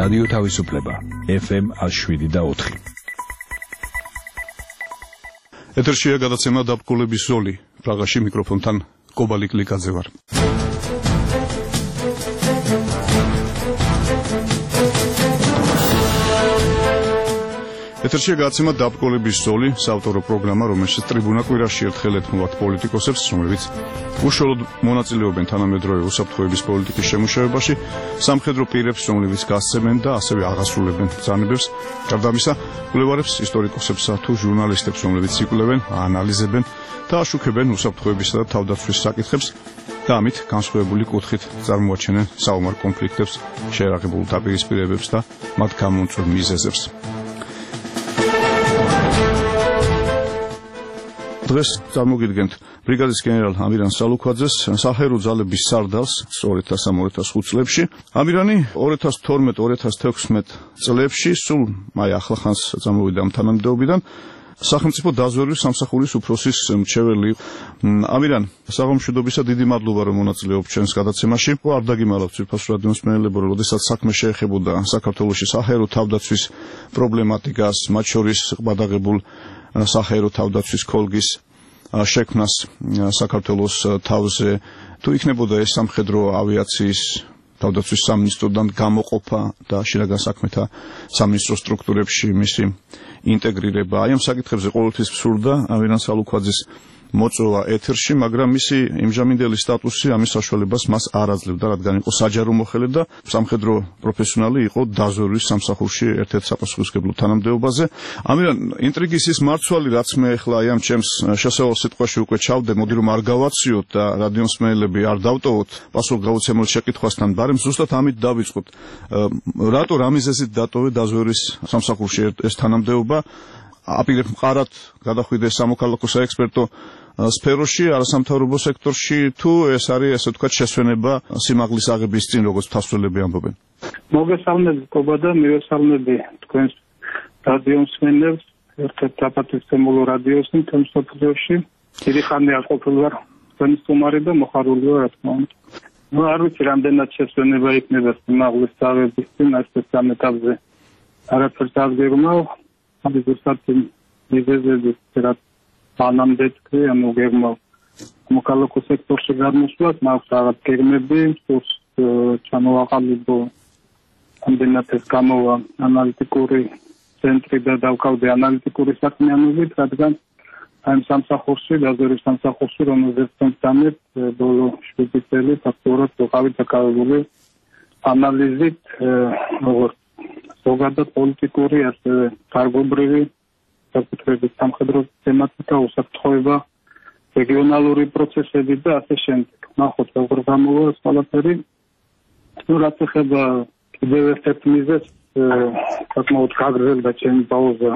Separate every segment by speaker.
Speaker 1: რადიო თავისუფლება FM 107.4.
Speaker 2: ეთერშია გადაცემა დაბკოლების ზოლი. პრაღაში მიკროფონთან კობალი კლიკაძე ვარ. ეთერშია გადაცემა დაბკოლების ზოლი, საავტორო პროგრამა, რომელშიც ტრიბუნა კვირაში ერთხელ ეთმობათ პოლიტიკოსებს, რომლებიც უშუალოდ მონაწილეობენ თანამედროვე უსაფრთხოების პოლიტიკის შემუშავებაში, სამხედრო პირებს, რომლებიც გასცემენ და ასევე აღასრულებენ ბრძანებებს, გარდა ამისა, კვლევარებს, ისტორიკოსებსა თუ ჟურნალისტებს, რომლებიც იკვლევენ, აანალიზებენ და აშუქებენ უსაფრთხოებისა და თავდაცვის საკითხებს და ამით განსხვავებული კუთხით წარმოაჩენენ საომარ კონფლიქტებს, შეერაღებულ დაპირისპირებებს და მათ გამომწვევ მიზეზებს. დღეს წარმოგიდგენთ ბრიგადის გენერალ ამირან სალუქვაძეს, საჰაერო ძალების სარდალს 2003-2005 წლებში. ამირანი 2012-2016 წლებში სულ ახლახანს წამოვიდა ამ თანამდებობიდან სახელმწიფო დაზვერვის სამსახურის უფროსის მრჩეველი. ამირან, საღამოშვიდობისა, დიდი მადლობა რომ მონაწილეობთ ჩვენს გადაცემაში. არ დაგიმალავთ ძვირფასო რადიოს მსმენელებო, როდესაც საქმე შეეხებოდა საქართველოში საჰაერო თავდაცვის პრობლემატიკას, მათ შორის ყბადაღებულ საჰაერო თავდაცვის კოლგის შექმნას საქართველოს თავზე, თუ იქნებოდა ეს სამხედრო ავიაციის თავდაცვის სამინისტროდან გამოყოფა და შინაგან საქმეთა სამინისტრო სტრუქტურებში მისი ინტეგრირება. აი ამ საკითხებზე ყოველთვის ვსურდა ამირან სალუქვაძის მოწვევა ეთერში, მაგრამ მისი იმჟამინდელი სტატუსი ამის საშუალებას მას არ აძლევდა, რადგან იყო საჯარო მოხელე და სამხედრო პროფესიონალი, იყო დაზვერვის სამსახურში ერთ-ერთ საპასუხისმგებლო თანამდებობაზე. ამირან, ინტრიგის ის მარცვალი, რაც მე ახლა აი ამ ჩემს შესავალ სიტყვაში უკვე ჩავდე, მოდი რომ არ გავაციოთ და რადიო მსმენელები არ დავტოვოთ პასუხგავოცემულ შეკითხვასთან, ბარემ ზუსტად ამით დავიწყოთ. რატო რა მიზეზით დატოვე დაზვერვის სამსახურში ეს თანამდებობა? აპირებ მყარად გადახვიდე სამოქალაქო საექსპერტო სფეროში, არასამთავრობო სექტორში, თუ ეს არის ესე ვთქვათ შესვენება სიმაღლის აღების წინ, როგორც თასვლელები ამბობენ?
Speaker 3: მოგესალმები კობა და მივესალმები თქვენს რადიო მსმენელებს, ერთ-ერთ დაპატივცემულო რადიოს თემსოფლიოში. დიდი ხანია ყოფილი ვარ თქვენი სტუმარი და მოხარული ვარ, რა თქმა უნდა. არ ვიცი რამდენად შესვენება იქნება სიმაღლის აღების წინ ეს სამეთაბზე. არაფერს არ გეგმავ. ზუსტად მიზეზები რაც ანამდე თქვი, ანუ გეგმავ მოქალაქო სექტორში გამოსვლას, მაქვს რაღაც გეგმები, სულს ჩამოვაყალიბო ამდენად ეს გამოვა ანალიტიკური ცენტრი და დავკავდე ანალიტიკური საქმიანობით, რადგან ამ სამსახურში, დაზვერვის სამსახურში, რომელზეც ვწამეთ ბოლო 7 წელი ფაქტობრივად ვიყავით დაკავებული ანალიზით, როგორც ზოგადად პოლიტიკური, ასევე გარკვეულწრიული საკითხების სამხედრო თემატიკა, უსაფრთხოება, რეგიონალური პროცესები და ასე შემდეგ. ნახოთ როგორ გამოვა ეს ყველაფერი. რაც ეხება კიდევ ერთ მიზეზს, საკმაოდ გაგრძელდა ჩემი პაუზა,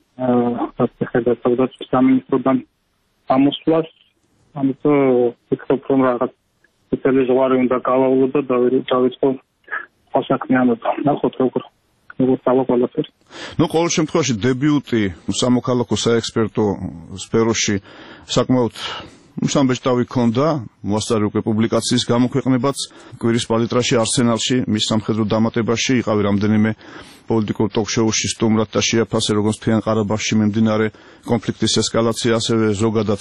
Speaker 3: რაც ეხება თავდაცვის სამინისტროდან ამოსვლას, ამიტომ ვფიქრობ, რომ რაღაც წელი ზღვარი უნდა გავავლო და დავიწყო საქმიანობა. ნახოთ როგორ ყველაფერი.
Speaker 2: ყოველ შემთხვევაში დებიუტი სამოქალაქო საექსპერტო სფეროში საკმაოდ სამბეჭდავი ქონდა, მოასწარი უკვე პუბლიკაციის გამოქვეყნებაც, კვირის პალიტრაში, არსენალში, მის სამხედრო დამატებაში, იყავი რამდენიმე პოლიტიკურ ტოქ-შოუში სტუმრად და შეაფასე, როგორც მთიან ყარაბაღში მიმდინარე კონფლიქტის ესკალაცია, ასევე ზოგადად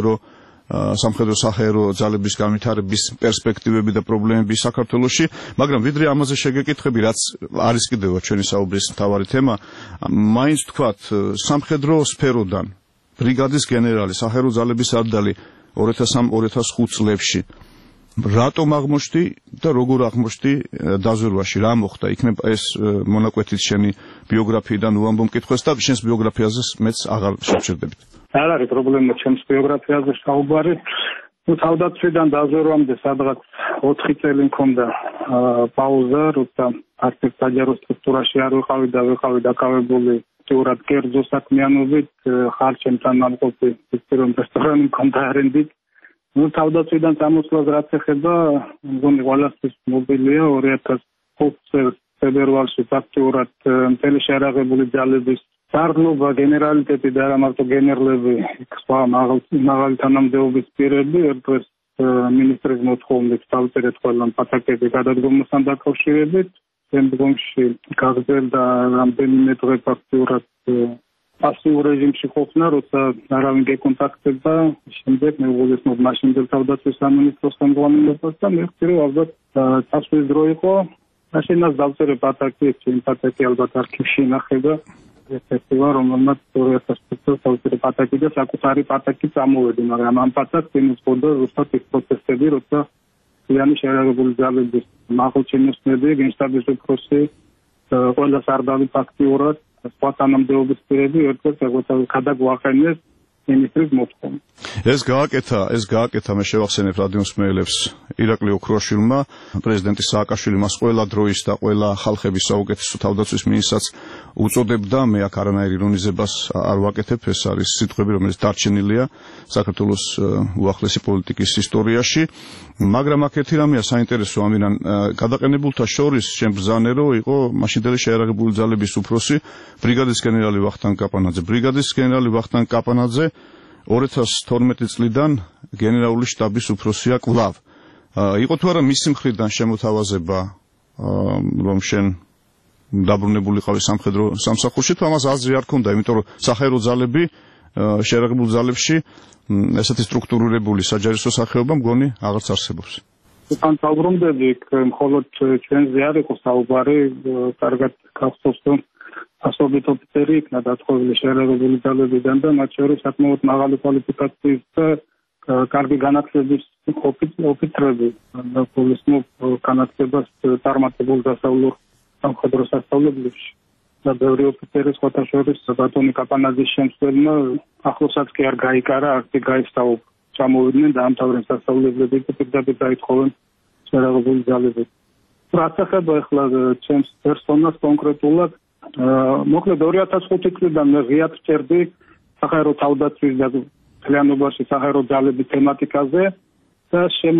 Speaker 2: სამხედრო საჰაერო ძალების განვითარების პერსპექტივები და პრობლემები საქართველოში, მაგრამ ვიდრე ამაზე შეგეკითხები, რაც არის კიდევ ჩვენი საუბრის მთავარი თემა, მაინც თქვათ, სამხედრო სფეროდან ბრიგადის გენერალი, საჰაერო ძალების სარდალი 2003-2005 წლებში რატომ აღმოჩნდი და როგორ აღმოჩნდი დაზვერვაში, რა მოხდა? იქნება ეს მონაკვეთით შენი ბიოგრაფიიდან უამბო მკითხვას და შენს ბიოგრაფიაზე მეც აღარ შევჩერდებით.
Speaker 3: არ არის პრობლემა ჩემს ბიოგრაფიაზე საუბარი. თავდაცვიდან დაზვერვამდე სადღაც 4 წელი მქონდა პაუზა, როცა არც ერთ საჯარო სტრუქტურაში არ ვიყავი და ვიყავი დაკავებული აქტიურად კერძო საქმიანობით, ხარჯებთან ამყოფი ფიქრობ რესტორანი მქონდა არენდით. თავდაცვიდან წამოსვლას რაც ეხება, მგონი ყველასთვის მობილია 2005 წელს ფებრუარში აქტიურად მთელი შეერაღებული ძალების სარდლობა, გენერალიტეტი და არა მარტო გენერლები, სხვა მაღალი თანამდებობის პირები, ერთ-ერთ მინისტრის მოთხოვნით დავწერეთ ყველა პატაკები გადადგომასთან დაკავშირებით. შემდგომში გაგრძელდა რამდენიმე დღე ფაქტიურად პასიურ რეჟიმში ყოფნა, როცა არავინ გეკონტაქტება, შემდეგ მე ვუძინებ მაშინდელ თავდაცვის სამინისტროს ხელმძღვანელობას და მე ვხდი, რომ ალბათ წასვლის დრო იყო. მაშინაც დავწერე პატაკი, ჩემი პატაკი ალბათ არქივში ინახება. ეს რომელმაც 2005 წელს დავწერე პატაკი და საკუთარი პატაკი წამოვედი, მაგრამ ამ პატაკს იმუწყდა ზუსტად ის პროცესები, როცა იანი შეერაგებული ძალების მაღალჩინოსნები, გენშტაბის უფროსი, ყველა სარდალი ფაქტიურად სხვა თანამდებობის პირები ერთ-ერთ გადაგვაყენეს ministris მოთხოვნა.
Speaker 2: ეს გააკეთა მე შევახსენებ რადიომსმენელებს ირაკლი ოქროაშვილმა, პრეზიდენტი სააკაშვილი მას ყველა დროის და ყველა ხალხების საუკეთესო თავდაცვის მინისტრად უწოდებდა. მე აქ არანაირ ირონიზებას არ ვაკეთებ, ეს არის სიტყვები, რომელიც დარჩენილია საქართველოს უახლესი პოლიტიკის ისტორიაში. მაგრამ აქ ერთი რამეა საინტერესო, ამიდან გადაყენებულთა შორის შემბრძანე იყო მაშინდელი შეიარაღებული ძალების უფროსი ბრიგადის გენერალი ვახტანგ კაპანაძე. ბრიგადის გენერალი ვახტანგ კაპანაძე 2012 წლიდან გენერალური შტაბის უფროსია კვლავ. იყო თუ არა მისი მხრიდან შემოთავაზება, რომ შენ დაბრუნებულიყავი სამხედრო სამსახურში, თუ ამას აზრი არ ქონდა, იმიტომ რომ საჰაერო ძალები შეიარაღებულ ძალებში ესეთი სტრუქტურირებული საჯარისო სახეობა მგონი აღარც არსებობს.
Speaker 3: თან დავბრუნდები, მხოლოდ ჩვენზე არ იყო საუბარი, კარგად გახსოვს, რომ ასობით ოფიცერი იქნა დათხოვილი შეიარაღებული ძალებიდან და მათ შორის საკმაოდ მაღალი კვალიფიკაციის და კარგი განათლების ოფიცრები და პოლისმო განათლებას წარმატებულ დასავლურ სამხედრო სასწავლებლებში და ბევრი ოფიცერი სხვათა შორის ბატონი კაპანაძის შემცველმა ახლოსაც კი არ გაიკარა, არც გაისწავლა. ჩამოვიდნენ და ამთავრდნენ სასწავლებლები და პირდაპირ დაითხოვენ შეიარაღებული ძალები. რაც ეხება ახლა ჩემს პერსონას კონკრეტულად, მოკლედ 2005 წლიდან მე ღიად ვწერდი საჰაერო თავდაცვის და მთლიანობაში საჰაერო ძალების თემატიკაზე და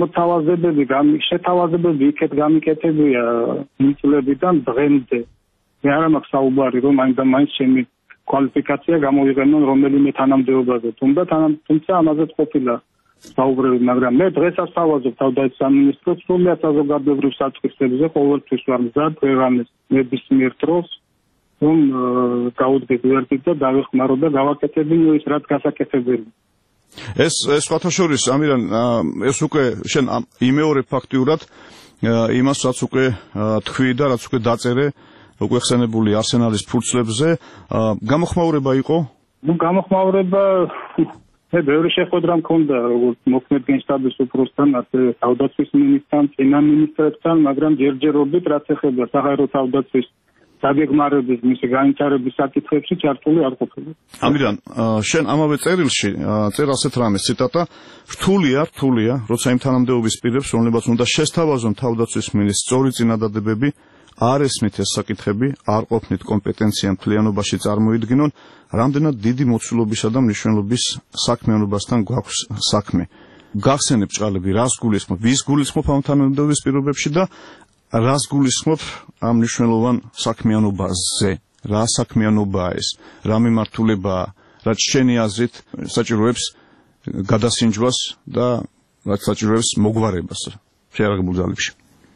Speaker 3: შეთავაზებები იქეთ გამიკეთებია მიწლებიდან დღემდე. მე არ მაქვს საუბარი, რომ მაინც ჩემი კვალიფიკაცია გამოიყენონ რომელიმე თანამდებობაზე. თუმცა ამაზეც ყოფილა საუბრები, მაგრამ მე დღესაც თავაზობ თავდაცვის სამინისტროს სრულიად საზოგადოებრივ საწყისებზე ყოველთვის ვარ მზად ვეღამეს ნებისმიერ დროს რომ გავუდგეთ ვერტით და დავეხმარო და გავაკეთებინო ის რაც გასაკეთებელი.
Speaker 2: ეს სხვათა შორის ამირან ეს უკვე შენ იმეორებ ფაქტიურად იმას რაც უკვე თქვი და რაც უკვე დაწერე უკვე ხსენებული არსენალის ფურცლებზე. გამოხმაურება იყო?
Speaker 3: გამოხმაურება მე ბევრი შეხვედრა მქონდა როგორც მოქმედ გენშტაბის უფროსთან, ასე თავდაცვის მინისტრთან, წინა მინისტრებთან, მაგრამ ჯერჯერობით რაც ეხება საჰაერო თავდაცვის დაგეგმარების მისი განვითარების საკითხებში ჩართული არ ყოფილა.
Speaker 2: ამიდან შენ ამავე წერილში წერ ასეთ რამეს ციტატა რთულია, როცა იმ თანამდებობის პირებს, რომლებაც უნდა შესთავაზონ თავდაცვის მინისტრს სწორი წინადადებები, არ ესმით ეს საკითხები, არ ყოფნით კომპეტენცია მთლიანობაში წარმოიდგინონ, რამდენად დიდი მოცულობისა და მნიშვნელობის საქმიანობასთან გვაქვს საქმე. გახსენებ ჭყალები, რას გულისხმობ, ვის გულისხმობ ამ თანამდებობის პირობებში და რას გულისხმობ ამ მნიშვნელოვან საქმიანობაზე, რა საქმიანობაა ეს, რა მიმართულებაა, რაც შენი აზრით საჭიროებს გადასინჯვას და რაც საჭიროებს მოგვარებას შეიარაღებულ ძალებში.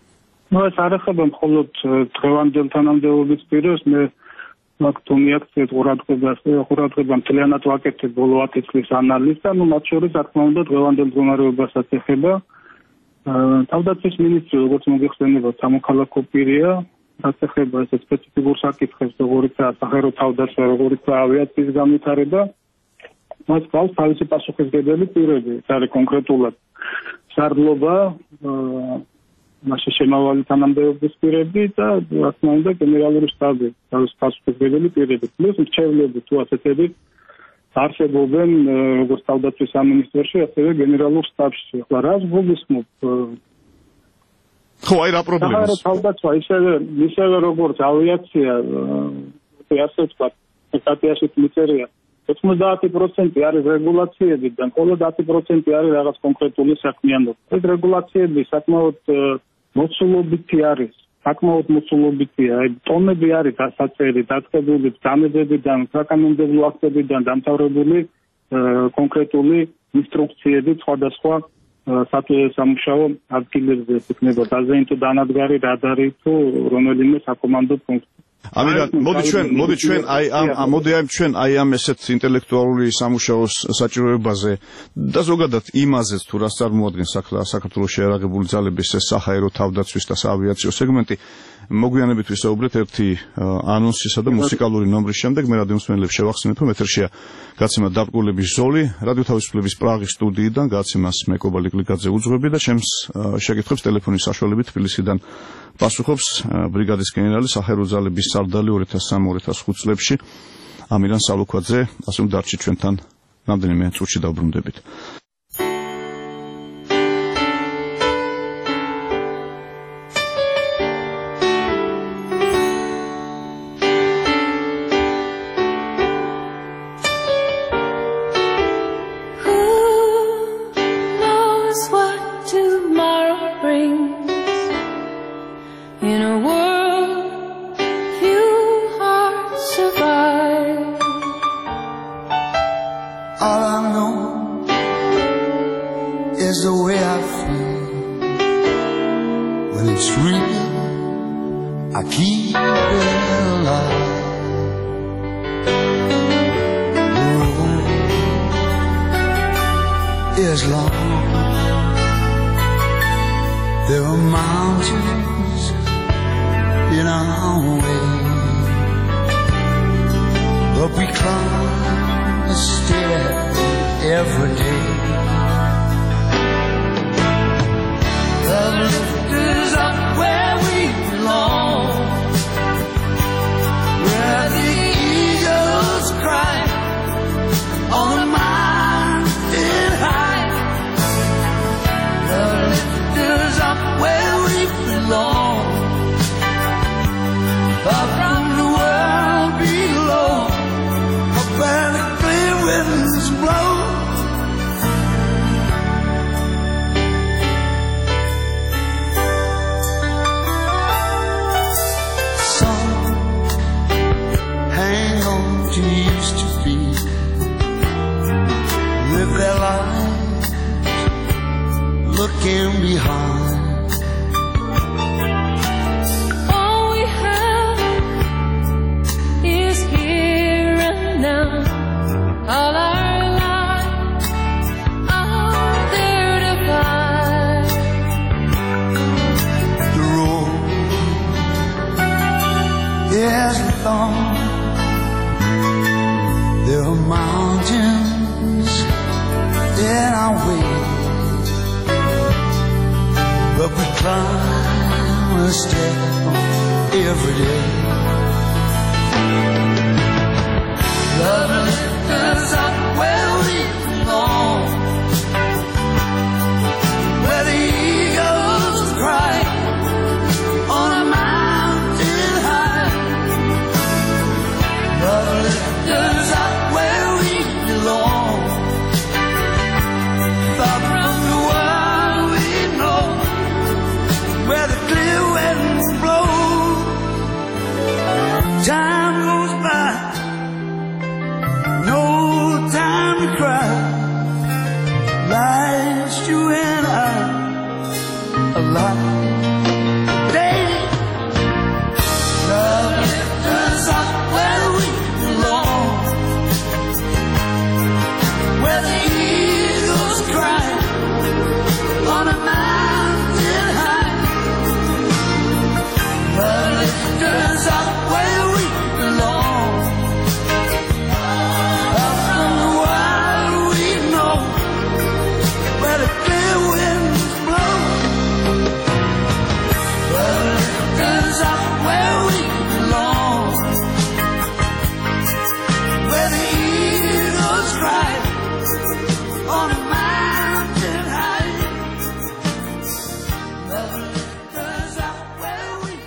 Speaker 3: ეს არ ეხება მხოლოდ დღევანდელ თანამდებობის პირებს, მე მაგ აქციეთ ყურადღება მთლიანად ვაკეთებ ბოლო 10 წლის ანალიზს და მათ შორის რა თქმა უნდა დღევანდელ მდგომარეობასაც ეხება. თავდაცვის მინისტრი როგორც მოგეხსენებათ სამოქალაქო პირია, რაც ეხება ეს სპეციფიკურ საკითხებს, როგორიცაა საჰაერო თავდაცვა, როგორიცაა ავიაციის განვითარება, მას ყავს თავისი პასუხისმგებელი პირები, ეს არის კონკრეტულად სარდლობა, მასში შემავალი თანამდებობის პირები და რა თქმა უნდა გენერალური შტაბი, თავის პასუხისმგებელი პირები, პლუს მრჩევლები თუ ასეთები არსებობენ როგორც თავდაცვის სამინისტროში, ასევე გენერალურ შტაბში. ახლა რას გულისხმობ?
Speaker 2: ხო, აი რა პრობლემაა?
Speaker 3: საჰაერო თავდაცვა ისევე როგორც ავიაცია, ასე ვთქვათ, სტატიაში მიწერია 90% არის რეგულაციებიდან, მხოლოდ 10% არის რაღაც კონკრეტული საქმიანობა. ეს რეგულაციები საკმაოდ მოცულობითი არის. საკმაოდ მოცულობითია. ტონები არის დასაწერი, დაწყებული დამებებიდან, საკანონმდებლო აქტებიდან დამთავრებული კონკრეტული ინსტრუქციები სხვადასხვა სამუშაო ადგილებზე იქნებოდა აზეინტო დანადგარი რადარი თუ რომელიმე საკომანდო პუნქტი.
Speaker 2: ამიტომ მოდი ჩვენ ამ ესეთ ინტელექტუალური სამუშაოს საჭიროებაზე და ზოგადად იმაზეც თუ რას წარმოადგენს საქართველოს შეერაღებული ძალების საჰაერო თავდაცვის და საავიაციო სეგმენტი მოგვიანებით ვისაუბრეთ ერთი ანონსისა და მუსიკალური ნომრის შემდეგ მე რადიო მსმენელებს შევახსენებ რომ ეთერშია გაცემა დაბრკოლების ზოლი რადიო თავისუფლების პრაღის სტუდიიდან გაცემას მე კობალე გლიკაძე უძღვები და ჩემს შეკითხვებს ტელეფონის საშუალებით თბილისიდან პასუხობს ბრიგადის გენერალი საჰაერო ძალების სარდალი 2003-2005 წლებში ამირან სალუქვაძე ასე რომ დარჩით ჩვენთან რამდენიმე წუთში დავბრუნდებით.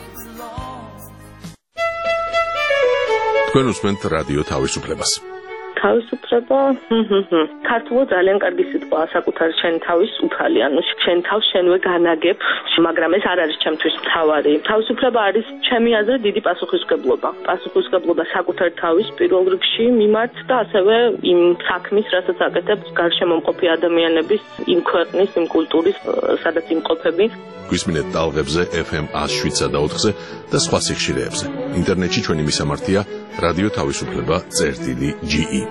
Speaker 4: თქვენ უსმენთ რადიო თავისუფლებას. თავისუფლება ქართულად ძალიან კარგი სიტყვაა საკუთარი შენი თავის უფალი ანუ შენ თავს შენვე განაგებ მაგრამ ეს არ არის ჩემთვის მთავარი თავისუფლება არის ჩემი აზრით დიდი პასუხისმგებლობა საკუთარი თავის პირველ რიგში მიმართ და ასევე იმ საქმის რასაც აკეთებს გარშემო მყოფი ადამიანების იმ ქვეყნის იმ კულტურის სადაც იმყოფები
Speaker 5: გვისმინეთ ტალღებზე FM 107.4-ზე და სხვა სიხშირეებზე ინტერნეტში ჩვენი მისამართია რადიო თავისუფლება.ge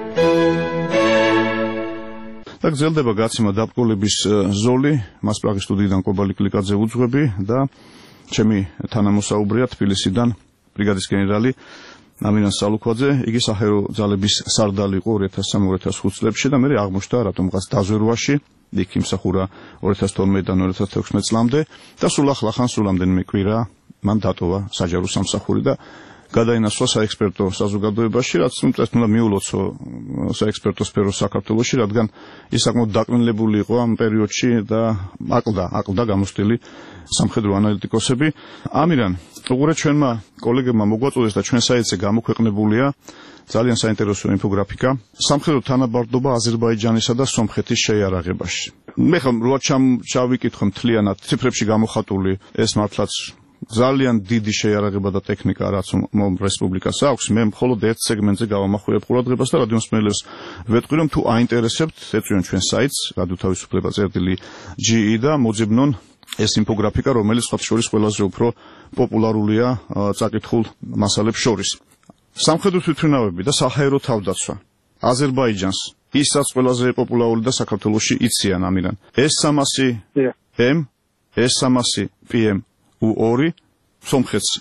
Speaker 2: და გრძელდება გაცემა დაბკოლების ზოლი მასპრაღის სტუდიიდან კობალი კლიკაძე უძღვები და ჩემი თანამოსაუბრეა თბილისიდან ბრიგადის გენერალი ამირან სალუქვაძე იგი საჰაერო ძალების სარდალი იყო 2003-2005 წლებში და მე აღმოჩნდა რატომღაც დაზვერვაში იქ იმსახურა 2012-დან 2016 წლამდე და სულ ახლა სულამდენიმე კვირა მან დატოვა საჯარო სამსახური და გადაინაცვლა საექსპერტო საზოგადოებაში, რაც უმწეს უნდა მიულოცო საექსპერტო სფერო საქართველოში, რადგან ის საკმაოდ დაკნინებული იყო ამ პერიოდში და აკლდა გამოსტილი სამხედრო ანალიტიკოსები. ამირან, უყურე ჩვენმა კოლეგებმა მოგვაწოდეს და ჩვენ საიტზე გამოქვეყნებულია ძალიან საინტერესო ინფოგრაფიკა სამხედრო თანაბარდობა აზერბაიჯანისა და სომხეთის შეიარაღებაში. მე ხომ რა ჩავიკითხო მთლიანად ციფრებში გამოხატული ეს მართლაც ძალიან დიდი შეიარაღება და ტექნიკა რაც რესპუბლიკას აქვს მე მხოლოდ ერთ სეგმენტზე გავამახვილებ ყურადღებას და რადიო მსმენელებს ვეთქვი რომ თუ აინტერესებთ ეწვიონ ჩვენ საიტს რადიო თავისუფლება.ge და მოძებნონ ეს ინფოგრაფიკა რომელიც სხვა შორის ყველაზე უფრო პოპულარულია წაკითხულ მასალებს შორის სამხედრო თვითმფრინავები და საჰაერო თავდაცვა აზერბაიჯანს ისაც ყველაზე პოპულარული და საქართველოში იციან ამირან S300M S300PM U2 სომხეთს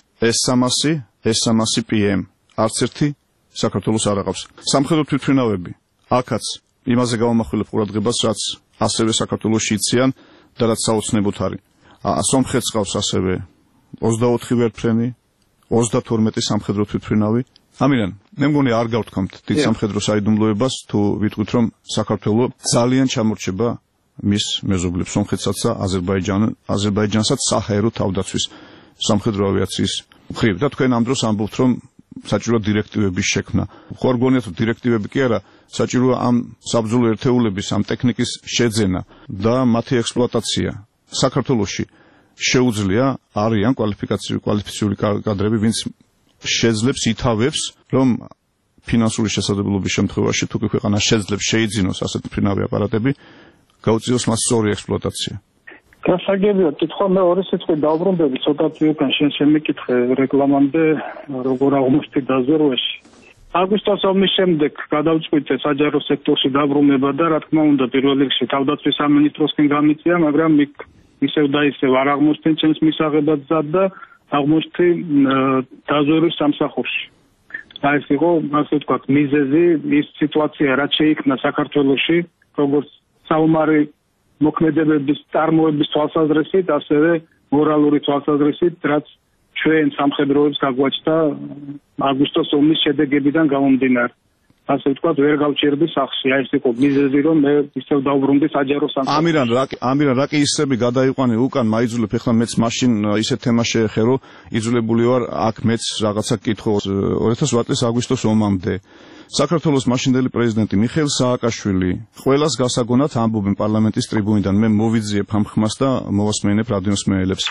Speaker 2: S300PM არც ერთი საქართველოს არ აყავს. სამხედრო თვითმფრინავები აქაც იმაზე გავამახვილებ ყურადღებას, რაც ასევე საქართველოში იციან და რაც საოცნებოდ არის. სომხეთს ყავს ასევე 24 ვერტფრენი, 32 სამხედრო თვითმფრინავი. ამირან, მე მგონი არ გავთქვამთ დიდ სამხედრო საიდუმლოებას თუ ვიტყვით რომ საქართველოს ძალიან ჩამორჩება მის მეზობლებს სომხეთსაც და აზერბაიჯანსაც საჰაერო თავდაცვის სამხედრო ავიაციის მხრივ და თქვენ ამ დროს ამბობთ რომ საჭიროა დირექტივების შექმნა. ხო არ გონიათ რომ დირექტივები კი არა, საჭიროა ამ საბრძოლო ერთეულების ამ ტექნიკის შეძენა და მათი ექსპლუატაცია. საქართველოში შეუძლია არიან კვალიფიციური კადრები, ვინც შეძლებს ითავებს რომ ფინანსური შესაძლებლობის შემთხვევაში თუ ქვეყანა შეძლებს შეიძინოს ასეთი ფინავი აპარატები გაუწიოს მას სწორი ექსპლუატაცია.
Speaker 3: გასაგებია, კითხვა მე ორი სიტყვით დაუბრუნდები, ცოტა თვიდან შენ შემიკითხე რეკლამამდე როგორ აღმოჩნდი დაზვერვაში. აგვისტოს ომის შემდეგ გადავწყვიტე საჯარო სექტორში დაბრუნება და რა თქმა უნდა პირველ რიგში თავდაცვის სამინისტროსკენ გამიწია, მაგრამ იქ ისევ და ისევ არ აღმოჩნდი ჩემს მისაღებად ზად და აღმოჩნდი დაზვერვის სამსახურში. ეს იყო, ასე ვთქვათ, მიზეზი ის სიტუაცია, რაც შეიქმნა საქართველოში, როგორც საომარი მოქმედებების წარმოების თვალსაზრისით, ასევე მორალური თვალსაზრისით, რაც ჩვენ სამხედროებს გაგვაჩნდა აგვისტოს ომის შედეგებიდან გამომდინარე. ასე ვთქვათ, ვერ გავჭირდი სახში. ეს იყო მიზეზი, რომ მე ისევ დავბრუნდი საჯარო სამსახურში.
Speaker 2: ამირან, რა კი ისები გადაიყვანე უკან, მაიძულებ, ეხლა მეც მაშინ ისეთ თემა შეეხერო, იძულებული ვარ აქ მეც რაღაცა კითხო 2008 წლის აგვისტოს ომამდე. საქართველოს მაშინდელი პრეზიდენტი მიხეილ სააკაშვილი ყველას გასაგონად ამბობენ პარლამენტის ტრიბუნიდან მე მოვიძიებ ამ ხმას და მოვასმენებ რადიო მსმენელებს.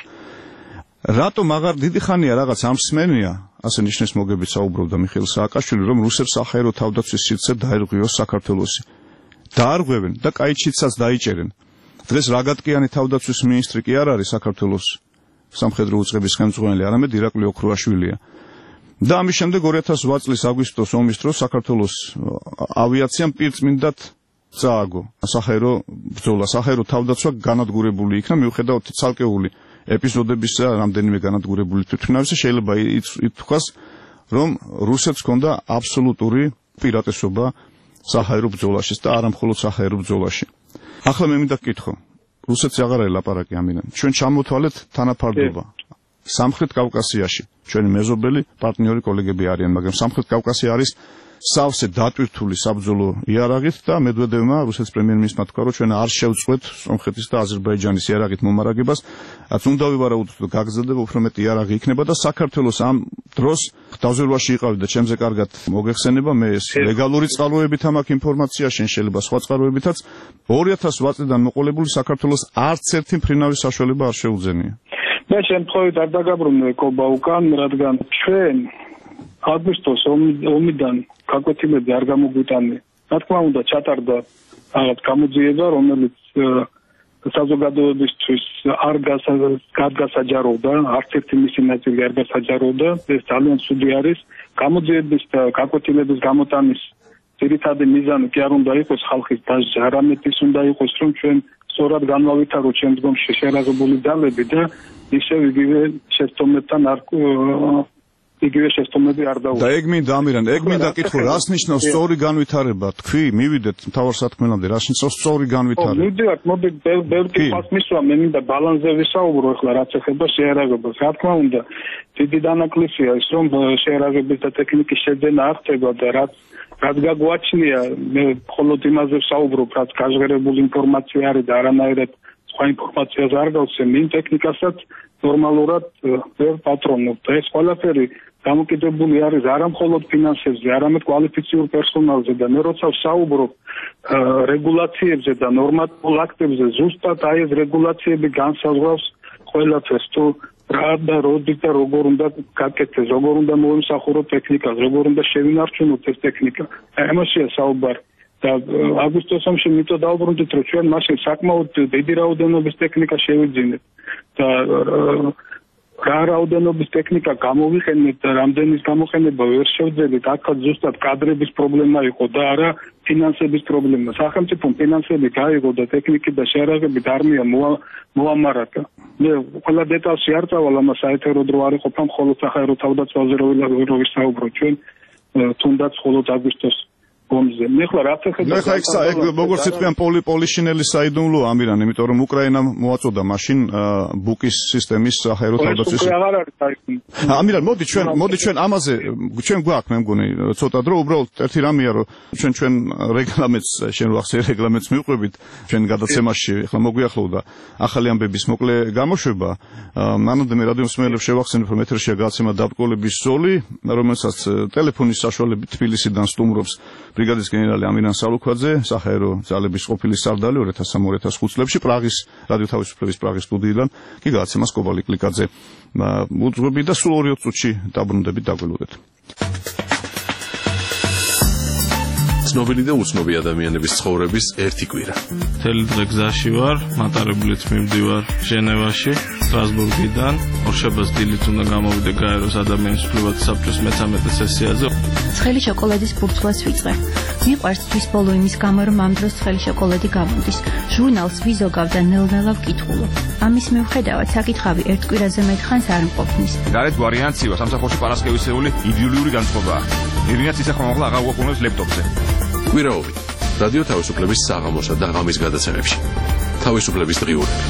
Speaker 2: რატომ აღარ დიდი ხანია რაღაც ამ მსმენია, ასე ნიშნეს მოგებით საუბრობდა მიხეილ სააკაშვილი, რომ რუსებს საჰაერო თავდაცვის სივრცე დაერღვიოს საქართველოსი. დაარღვევენ და კაიჩიცაც დაიჭერენ. დღეს რაგატკიანი თავდაცვის მინისტრი კი არ არის საქართველოს სამხედრო უწყების ხელმძღვანელი, არამედ ირაკლი ოქრუაშვილია. და ამის შემდეგ 2008 წლის აგვისტოს ომის დროს საქართველოს ავიაციამ პირწმინდად წააგო საჰაერო ბრძოლა, საჰაერო თავდაცვა განადგურებული იქნა მიუხედავად ცალკეული ეპიზოდებისა, რამდენიმე განადგურებული თვითმფრინავის შეიძლება ითქვას, რომ რუსეთს ჰქონდა აბსოლუტური პირატესობა საჰაერო ბრძოლაში და არა მხოლოდ საჰაერო ბრძოლაში. ახლა მე მინდა გკითხო, რუსეთს აღარ ელაპარაკი ამიდან. ჩვენ ჩამოთვალეთ თანაფარდობა. სამხრეთ კავკასიაში ჩვენი მეზობელი პარტნიორი კოლეგები არიან, მაგრამ სამხრეთ კავკასია არის სავსე დატვირთული საბრძოლო იარაღით და მედვედევმა რუსეთის პრემიერ-მინისტრმა თქვა, რომ ჩვენ არ შევწყვეთ სომხეთის და აზერბაიჯანის იარაღით მომარაგებას, რაც უნდა ვივარაუდოთ, რომ გაგრძელდება უფრო მეტი იარაღი იქნება და საქართველოს ამ დროს დაზვერვაში იყავი და ჩემზე კარგად მოგეხსენება მე ეს ლეგალური წყაროებით ამ აქ ინფორმაცია შენ შეიძლება სხვა წყაროებითაც 2008 წლიდან მოყოლებული საქართველოს არც ერთი მფრინავის საშუალება არ შეუძენია.
Speaker 3: მე შემთხვევით არ დაგაბრუნე კობა უკან, რადგან ჩვენ აგვისტოს ომიდან გაკვეთილები არ გამოგვიტანე. რა თქმა უნდა ჩატარდა რაღაც გამოძიება, რომელიც საზოგადოებისთვის არ გასაჯაროვდა, არც ერთი მისი ნაწილი არ გასაჯაროვდა. ეს ძალიან ცუდი არის. გამოძიების და გაკვეთილების გამოტანის ძირითადი მიზანი კი არ უნდა იყოს ხალხის დასჯა, არამედ ის უნდა იყოს, რომ ჩვენ სწორად განვავითაროთ შემდგომში შერაღებული ძალები და ისევ იგივე შეცდომებთან იგივე შეცდომები არ დაუყო.
Speaker 2: და ეგ მინდა ამირან, ეგ მინდა კითხო, რას ნიშნავს სწორი განვითარება? თქვი, მივიდეთ მთავარ სათქმელამდე, რას ნიშნავს სწორი განვითარება?
Speaker 3: მივიდეთ, მოდი ბევრი კითხვას მისვა, მე მინდა ბალანსზე ვისაუბრო ახლა, რაც ეხება შეერაღებას. რა თქმა უნდა, დიდი დანაკლისია ის, რომ შეერაღების და ტექნიკის შეძენა არ ხდება და რაც გაგვაჩნია, მე მხოლოდ იმაზე ვსაუბრობ, რაც გაჟღერებული ინფორმაცია არის და არანაირად სხვა ინფორმაციას არ გავცემ, იმ ტექნიკასაც ნორმალურად ვერ პატრონობ და ეს ყველაფერი გამოკიდებული არის არა მხოლოდ ფინანსებზე, არამედ კვალიფიციურ პერსონალზე და მე როცა ვსაუბრობ რეგულაციებზე და ნორმატიულ აქტებზე, ზუსტად აი ეს რეგულაციები განსაზღვრავს ყველაფერს, თუ რა და როდის და როგორ უნდა გაკეთდეს, როგორ უნდა მოიმსახუროთ ტექნიკას, როგორ უნდა შევინარჩუნოთ ეს ტექნიკა. ამაშია საუბარი. და აგვისტოს ომში მითო დავუბრუნდით, რომ ჩვენ მაშინ საკმაოდ დიდი რაოდენობის ტექნიკა შევიძინეთ და რა რაოდენობის ტექნიკა გამოვიყენეთ და რამდენის გამოყენება ვერ შევძლებთ, აქაც ზუსტად კადრების პრობლემა იყო და არა ფინანსების პრობლემა. სახელმწიფომ ფინანსები გაიღო და ტექნიკი და შეერაღებით არმია მოამარაგა. მე ყველა დეტალში არ წავალ, ამას საერთოდ დრო არ იყოფა, მხოლოდ საჰაერო თავდაცვაზე რო ვისაუბროთ ჩვენ, თუნდაც მხოლოდ აგვისტოს ომზე. მე ხლა რაც ეხება
Speaker 2: ეგ როგორც იტყვიან პოლიშინელის საიდუმლო ამირან, იმიტომ რომ უკრაინამ მოაწოდა მაშინ ბუკის სისტემის საჰაერო თავდაცვის. ამირან, მოდი ჩვენ ამაზე ჩვენ გვაქვს, მე მგონი ცოტა დრო, უბრალოდ ერთი რამეა, რომ ჩვენ რეგლამენტს, შენ ვახსენე რეგლამენტს მივყვებით, ჩვენ გადაცემაში ხლა მოგვიახლოვდა ახალი ამბების მოკლე გამოშვება. მანამდე მე რადიო მსმენელებს შევახსენებ, რომ ეთერშია გადაცემა დაბრკოლების ზოლი, რომელსაც ტელეფონის საშუალებით თბილისიდან სტუმრობს ბრიგადის გენერალი ამირან სალუქვაძე, საჰაერო ძალების ყოფილი სარდალი 2003-2005 წლებში პრაღის რადიო თავისუფლების პრაღის სტუდიიდან, კი გადაცემას კობალი კლიკაძე უძღვები და სულ 2 წუთში დაბრუნდებით დაგველოდეთ.
Speaker 5: ცნობილი და უცნობი ადამიანების ცხოვრების ერთი კვირა.
Speaker 6: მთელი დღე გზაში ვარ, მატარებლით მივდივარ ჟენევაში, სტრასბურგიდან. ორშაბათს დილით უნდა გამოვიდე გაეროს ადამიანის უფლებათა საბჭოს მე-13 სესიაზე.
Speaker 7: ცხელი შოკოლადის ბურთულას ვიწყე. მიყვარს თვის ბოლო იმის გამო, რომ ამ დროს ცხელი შოკოლადი გამოდის. ჟურნალს ვიზოგავ და ნელ-ნელა ვკითხულობ. ამის მიუხედავად საკითხავი ერთ კვირაზე მეტხანს არ მყოფნის.
Speaker 8: გარეთ ვარიანცივა სამსახურში პარასკევისეული იდეოლოგიური განწყობაა. ირინაც ისე ხმამაღლა აღარ უახლოვებს ლეპტოპზე.
Speaker 5: კვირაობით რადიო თავისუფლების საღამოსა და ღამის გადაცემებში. თავისუფლების დღიურები.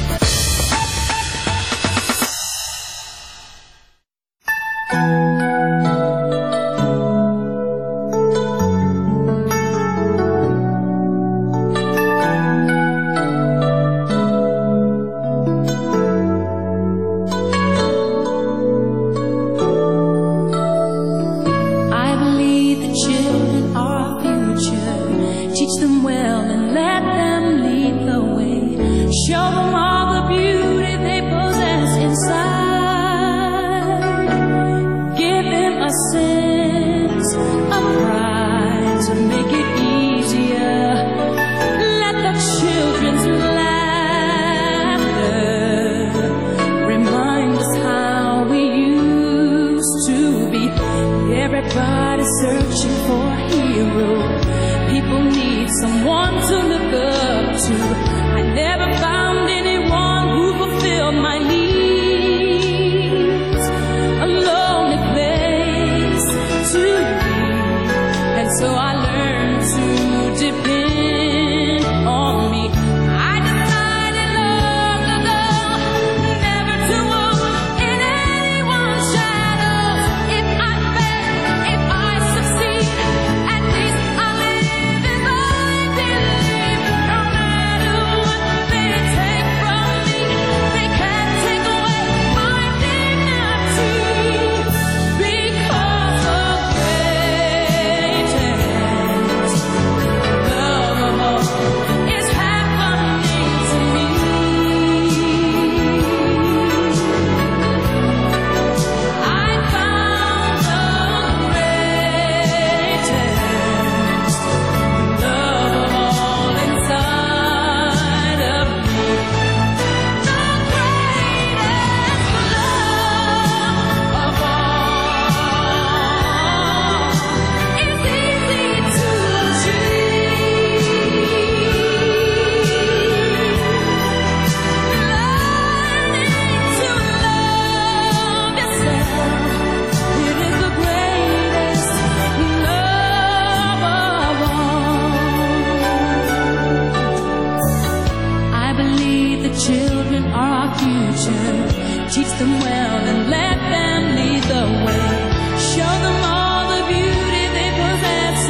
Speaker 9: around and let them lead the way. Show them all the beauty they possess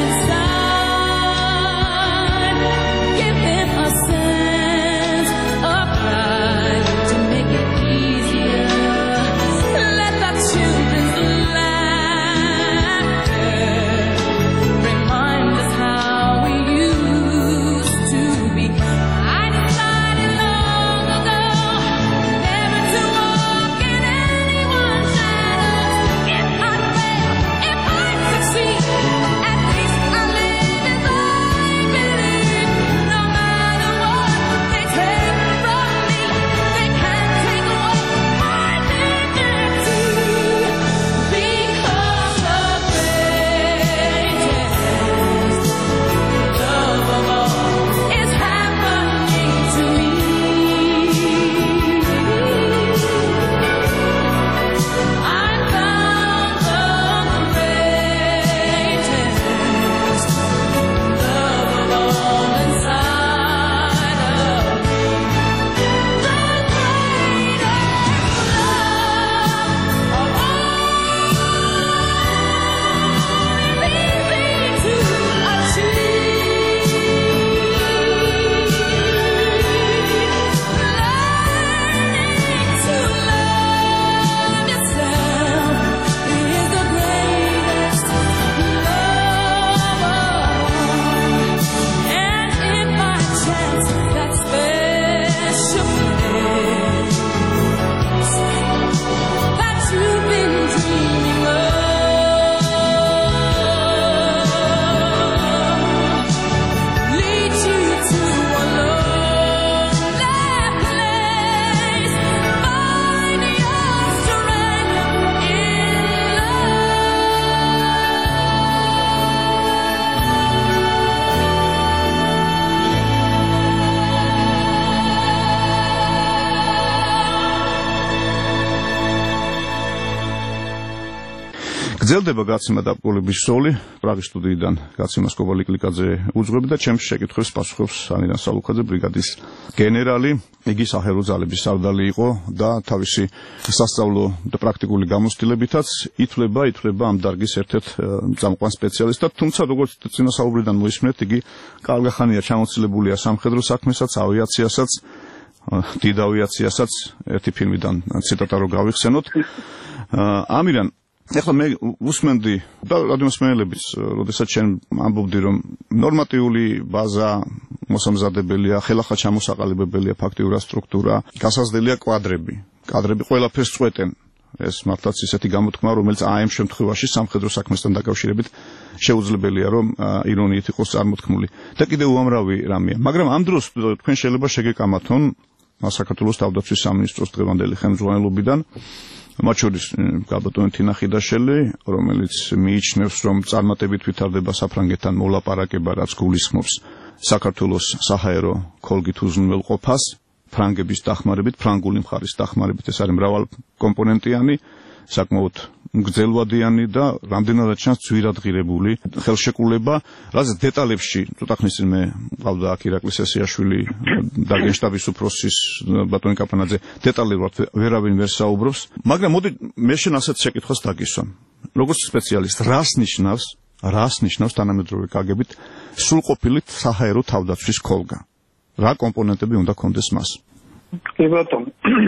Speaker 9: inside. Give them a sense of pride to make it easier. Let the children's laughter remind us how we used to be. I decided long ago never to walk in anyone's shadows. If I fail, if I succeed, at least I live as I believe. No matter what they take from me, they can't take away my dignity. Because the greatest love of all is happening to me. I found the greatest love of all inside of me. The greatest love of all is easy to achieve. Learning to love yourself is the greatest love of all. And if by chance that special place that you've been dreaming of leads you to a lonely place, find your strength in
Speaker 2: გრძელდება გაცემა დაპყრობის სოლი პრაღის სტუდიიდან გაცემას კობალი კლიკაძე უძღვები და ჩემს შეკითხვებს პასუხობს ანიდან სალუქაძე ბრიგადის გენერალი. იგი სახელმწიფო ძალების სარდალი იყო და თავისი სასწავლო და პრაქტიკული გამოცდილებითაც ითვლება ამ დარგის ერთ-ერთ წამყვან სპეციალისტად. თუმცა როგორც წინა საუბრიდან მოისმენთ, იგი კარგახანია ჩამოცილებულია სამხედრო საქმესაც, ავიაციასაც, დიდ ავიაციასაც. ერთი ფილმიდან ციტატა რო გავიხსენოთ. ამირან, ეხლა მე უსმენდი და რადიომსმენელებიც, როდესაც შენ ამბობდი, რომ ნორმატიული ბაზა მოსამზადებელია, ხელახლა ჩამოსაყალიბებელია ფაქტიურად სტრუქტურა, გასაზრდელია კვადრები. კადრები ყველაფერს წვეტენ. ეს მართლაც ისეთი გამოთქმა, რომელიც ამ შემთხვევაში სამხედრო საქმესთან დაკავშირებით შეუძლებელია, რომ ირონიით იყოს წარმოთქმული. და კიდევ უამრავი რამეა. მაგრამ ამ დროს თქვენ შეიძლება შეგეკამათონ საქართველოს თავდაცვის სამინისტროს დღევანდელი ხელმძღვანელობიდან, მათ შორის გაბატონი თინა ხიდაშელი, რომელიც მიიჩნევს, რომ წარმატებით ვითარდება საფრანგეთთან მოლაპარაკება, რაც გულისხმობს საქართველოს საჰაერო ქოლგით უზრუნველყოფას, ფრანგების დახმარებით, ფრანგული მხარის დახმარებით. ეს არის მრავალკომპონენტიანი, საკმაოდ გრძელვადიანი და რამდენადაც ჩანს ძვირადღირებული ხელშეკრულება, რაც დეტალებში ცოტა ხნის წინ მე მყავდა აქ ირაკლი სესიაშვილი და გენშტაბის უფროსის ბატონი კაპანაძე, დეტალურად ვერავინ ვერ საუბრობს, მაგრამ მოდი მე შენ ასეთ შეკითხვას დაგისვამ. როგორც სპეციალისტ, რას ნიშნავს თანამედროვე კაგებით სრულყოფილი საჰაერო თავდაცვის ქოლგა? რა კომპონენტები უნდა კონდეს მას?
Speaker 3: კი ბატონო.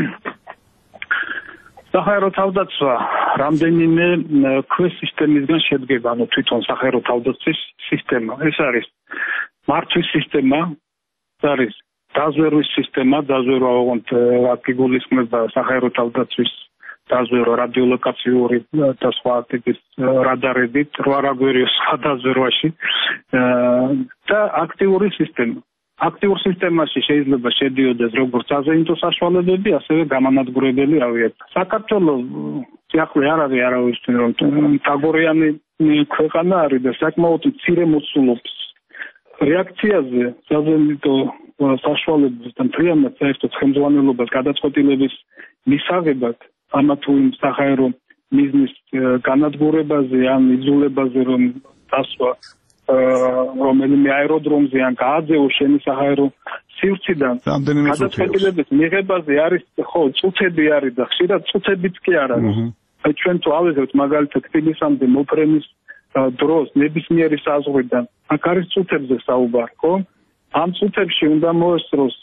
Speaker 3: საჰაერო თავდაცვა რამდენიმე ქვესისტემისგან შედგება, ანუ თვითონ საჰაერო თავდაცვის სისტემა. ეს არის მართვის სისტემა, ეს არის დაზვერვის სისტემა, დაზვერვა ოღონდ აქ გულისხმება საჰაერო თავდაცვის დაზვერვა რადიოლოკაციური და სხვა ტიპის რადარებით, რვა რაგვერიოს სხვა დაზვერვაში და აქტიური სისტემა. აქტიურ სისტემაში შეიძლება შედიოდეს როგორც საზეიმთო საშუალებები, ასევე გამანადგურებელი ავიაცია. საქართველოს სიახლე არ არის არავისთვის, რომ თაგორიანი ქვეყანა არის და საკმაოდ მცირე მოცულობს რეაქციაზე საზეიმთო საშუალებების და მთლიანად საერთოდ ხელმძღვანელობას გადაწყვეტილების მისაღებად ამა თუ იმ საჰაერო მიზნის განადგურებაზე ან იძულებაზე, რომ დასვა რომელიმე აეროდრომზე ან გააძევო შენი საჰაერო სივრციდან გადაწყვეტილების მიღებაზე არის ხო წუთები არის და ხშირად წუთებიც კი არ არის. აი ჩვენ თუ ავიღებთ მაგალითად თბილისამდე მოფრენის დროს ნებისმიერი საზღვრიდან აქ არის წუთებზე საუბარი, ხო? ამ წუთებში უნდა მოესწროს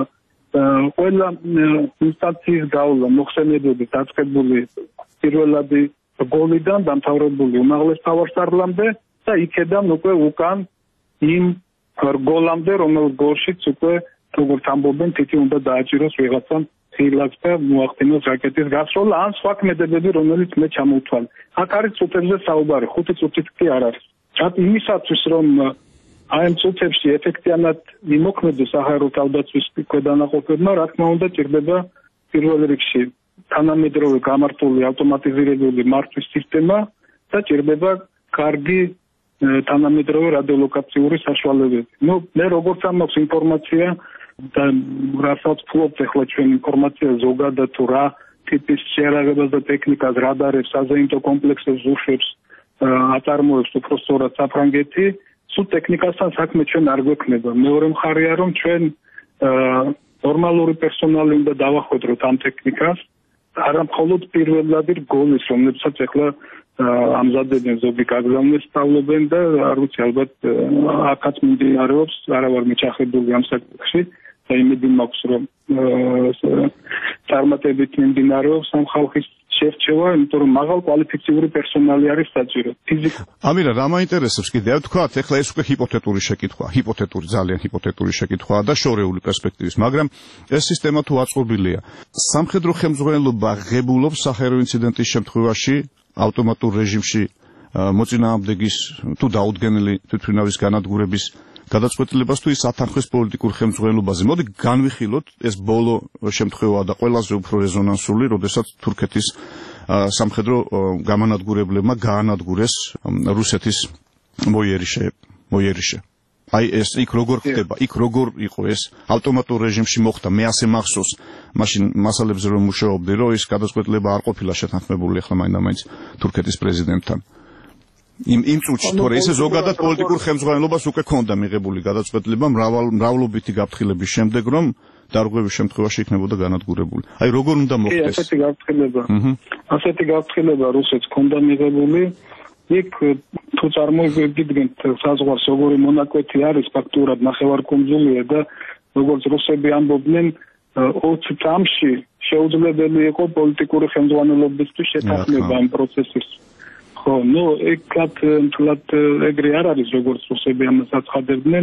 Speaker 3: ყველა ინსტანციის გავლა მოხსენებები დაწყებული პირველადი გოლიდან დამთავრებული უმაღლეს თავარსარლამდე და იქედან უკვე უკან იმ გოლამდე, რომელიც გოლშიც უკვე როგორც ამბობენ, თითი უნდა დააჭიროს ვიღაცამ ხილაკს და მოახდინოს რაკეტის გასროლა ან სხვა ქმედებები, რომელიც მე ჩამოვთვალე. აქ არის წუთებზე საუბარი, 5 წუთით კი არ არის. იმისათვის რომ აი ამ წუთებში ეფექტიანად იმოქმედოს საჰაერო თავდაცვის ქვედანაყოფებმა, რა თქმა უნდა, ჭირდება პირველ რიგში თანამედროვე გამართული ავტომატიზირებული მართვის სისტემა და ჭირდება კარგი თანამედროვე რადიოლოკაციური საშუალებები. მე როგორც ამაქვს ინფორმაცია და რასაც ფლობთ ახლა ჩვენ ინფორმაცია ზოგადად თუ რა ტიპის შეერაღებას და ტექნიკას, რადარებს, საზეიმტო კომპლექსებს, ზურშებს აწარმოებს უпростоრად საფრანგეთი, სულ ტექნიკასთან საქმე ჩვენ არ გვექნება. მეორე მხარეა რომ ჩვენ ნორმალური პერსონალი უნდა დავახვედროთ ამ ტექნიკას, არა მხოლოდ პირველადი გოლის, რომლებსაც ახლა ამზადებენ ზოგი გაგზავნეს სწავლობენ და არ ვიცი ალბათ აქაც მიმდინარეობს, არა ვარ მეჩახებული ამ საკითხში და იმედი მაქვს რომ წარმატებით მიმდინარეობს ამ ხალხის შერჩევა, იმიტომ რომ მაღალ კვალიფიციური პერსონალი არის საჭირო.
Speaker 2: ამირა, რა მაინტერესებს კიდე, ვთქვათ, ახლა ეს უკვე ჰიპოთეტური შეკითხვაა, ძალიან ჰიპოთეტური შეკითხვაა და შორეული პერსპექტივის, მაგრამ ეს სისტემა თუ აწყობილია, სამხედრო ხელმძღვანელობა ღებულობს საჰაერო ინციდენტის შემთხვევაში ავტომატურ რეჟიმში მოწინააღმდეგის თუ დაუდგენელი თვითმფრინავის განადგურების გადაწყვეტილებას თუ ის ათანხმეს პოლიტიკურ ხელმძღვანელობაზე. მოდი განვიხილოთ ეს ბოლო შემთხვევა და ყველაზე უფრო რეზონანსული, როდესაც თურქეთის სამხედრო გამანადგურებლებმა გაანადგურეს რუსეთის მოიერიშე. აი ეს იქ როგორ ხდება, იქ როგორ იყო ეს ავტომატურ რეჟიმში მოხდა, მე ასე მახსოვს, მაშინ მასალებზე რომ მუშაობდი, რომ ის გადაწყვეტილება არ ყოფილა შეთანხმებული ახლა მაინც თურქეთის პრეზიდენტთან. იმ წუთში თორე ესე ზოგადად პოლიტიკურ ხელმძღვანელობას უკვე ქონდა მიღებული გადაწყვეტილება მრავლობითი გაფრთხილების შემდეგ, რომ დარღვევის შემთხვევაში იქნებოდა განადგურებული. აი როგორ უნდა მოხდეს?
Speaker 3: ასეთი გაფრთხილება რუსეთს ქონდა მიღებული. იქ თუ წარმოგიდგენთ საზღვარს როგორი მონაკვეთი არის ფაქტურად ნახევარკუნძულია და როგორც რუსები ამბობდნენ 20 წამში შეუძლებელი იყო პოლიტიკური ხელმძღვანელობისთვის შეთანხმება ამ პროცესის. ხო, ეკად თლად ეგრე არ არის როგორც რუსები ამას აცხადებდნენ.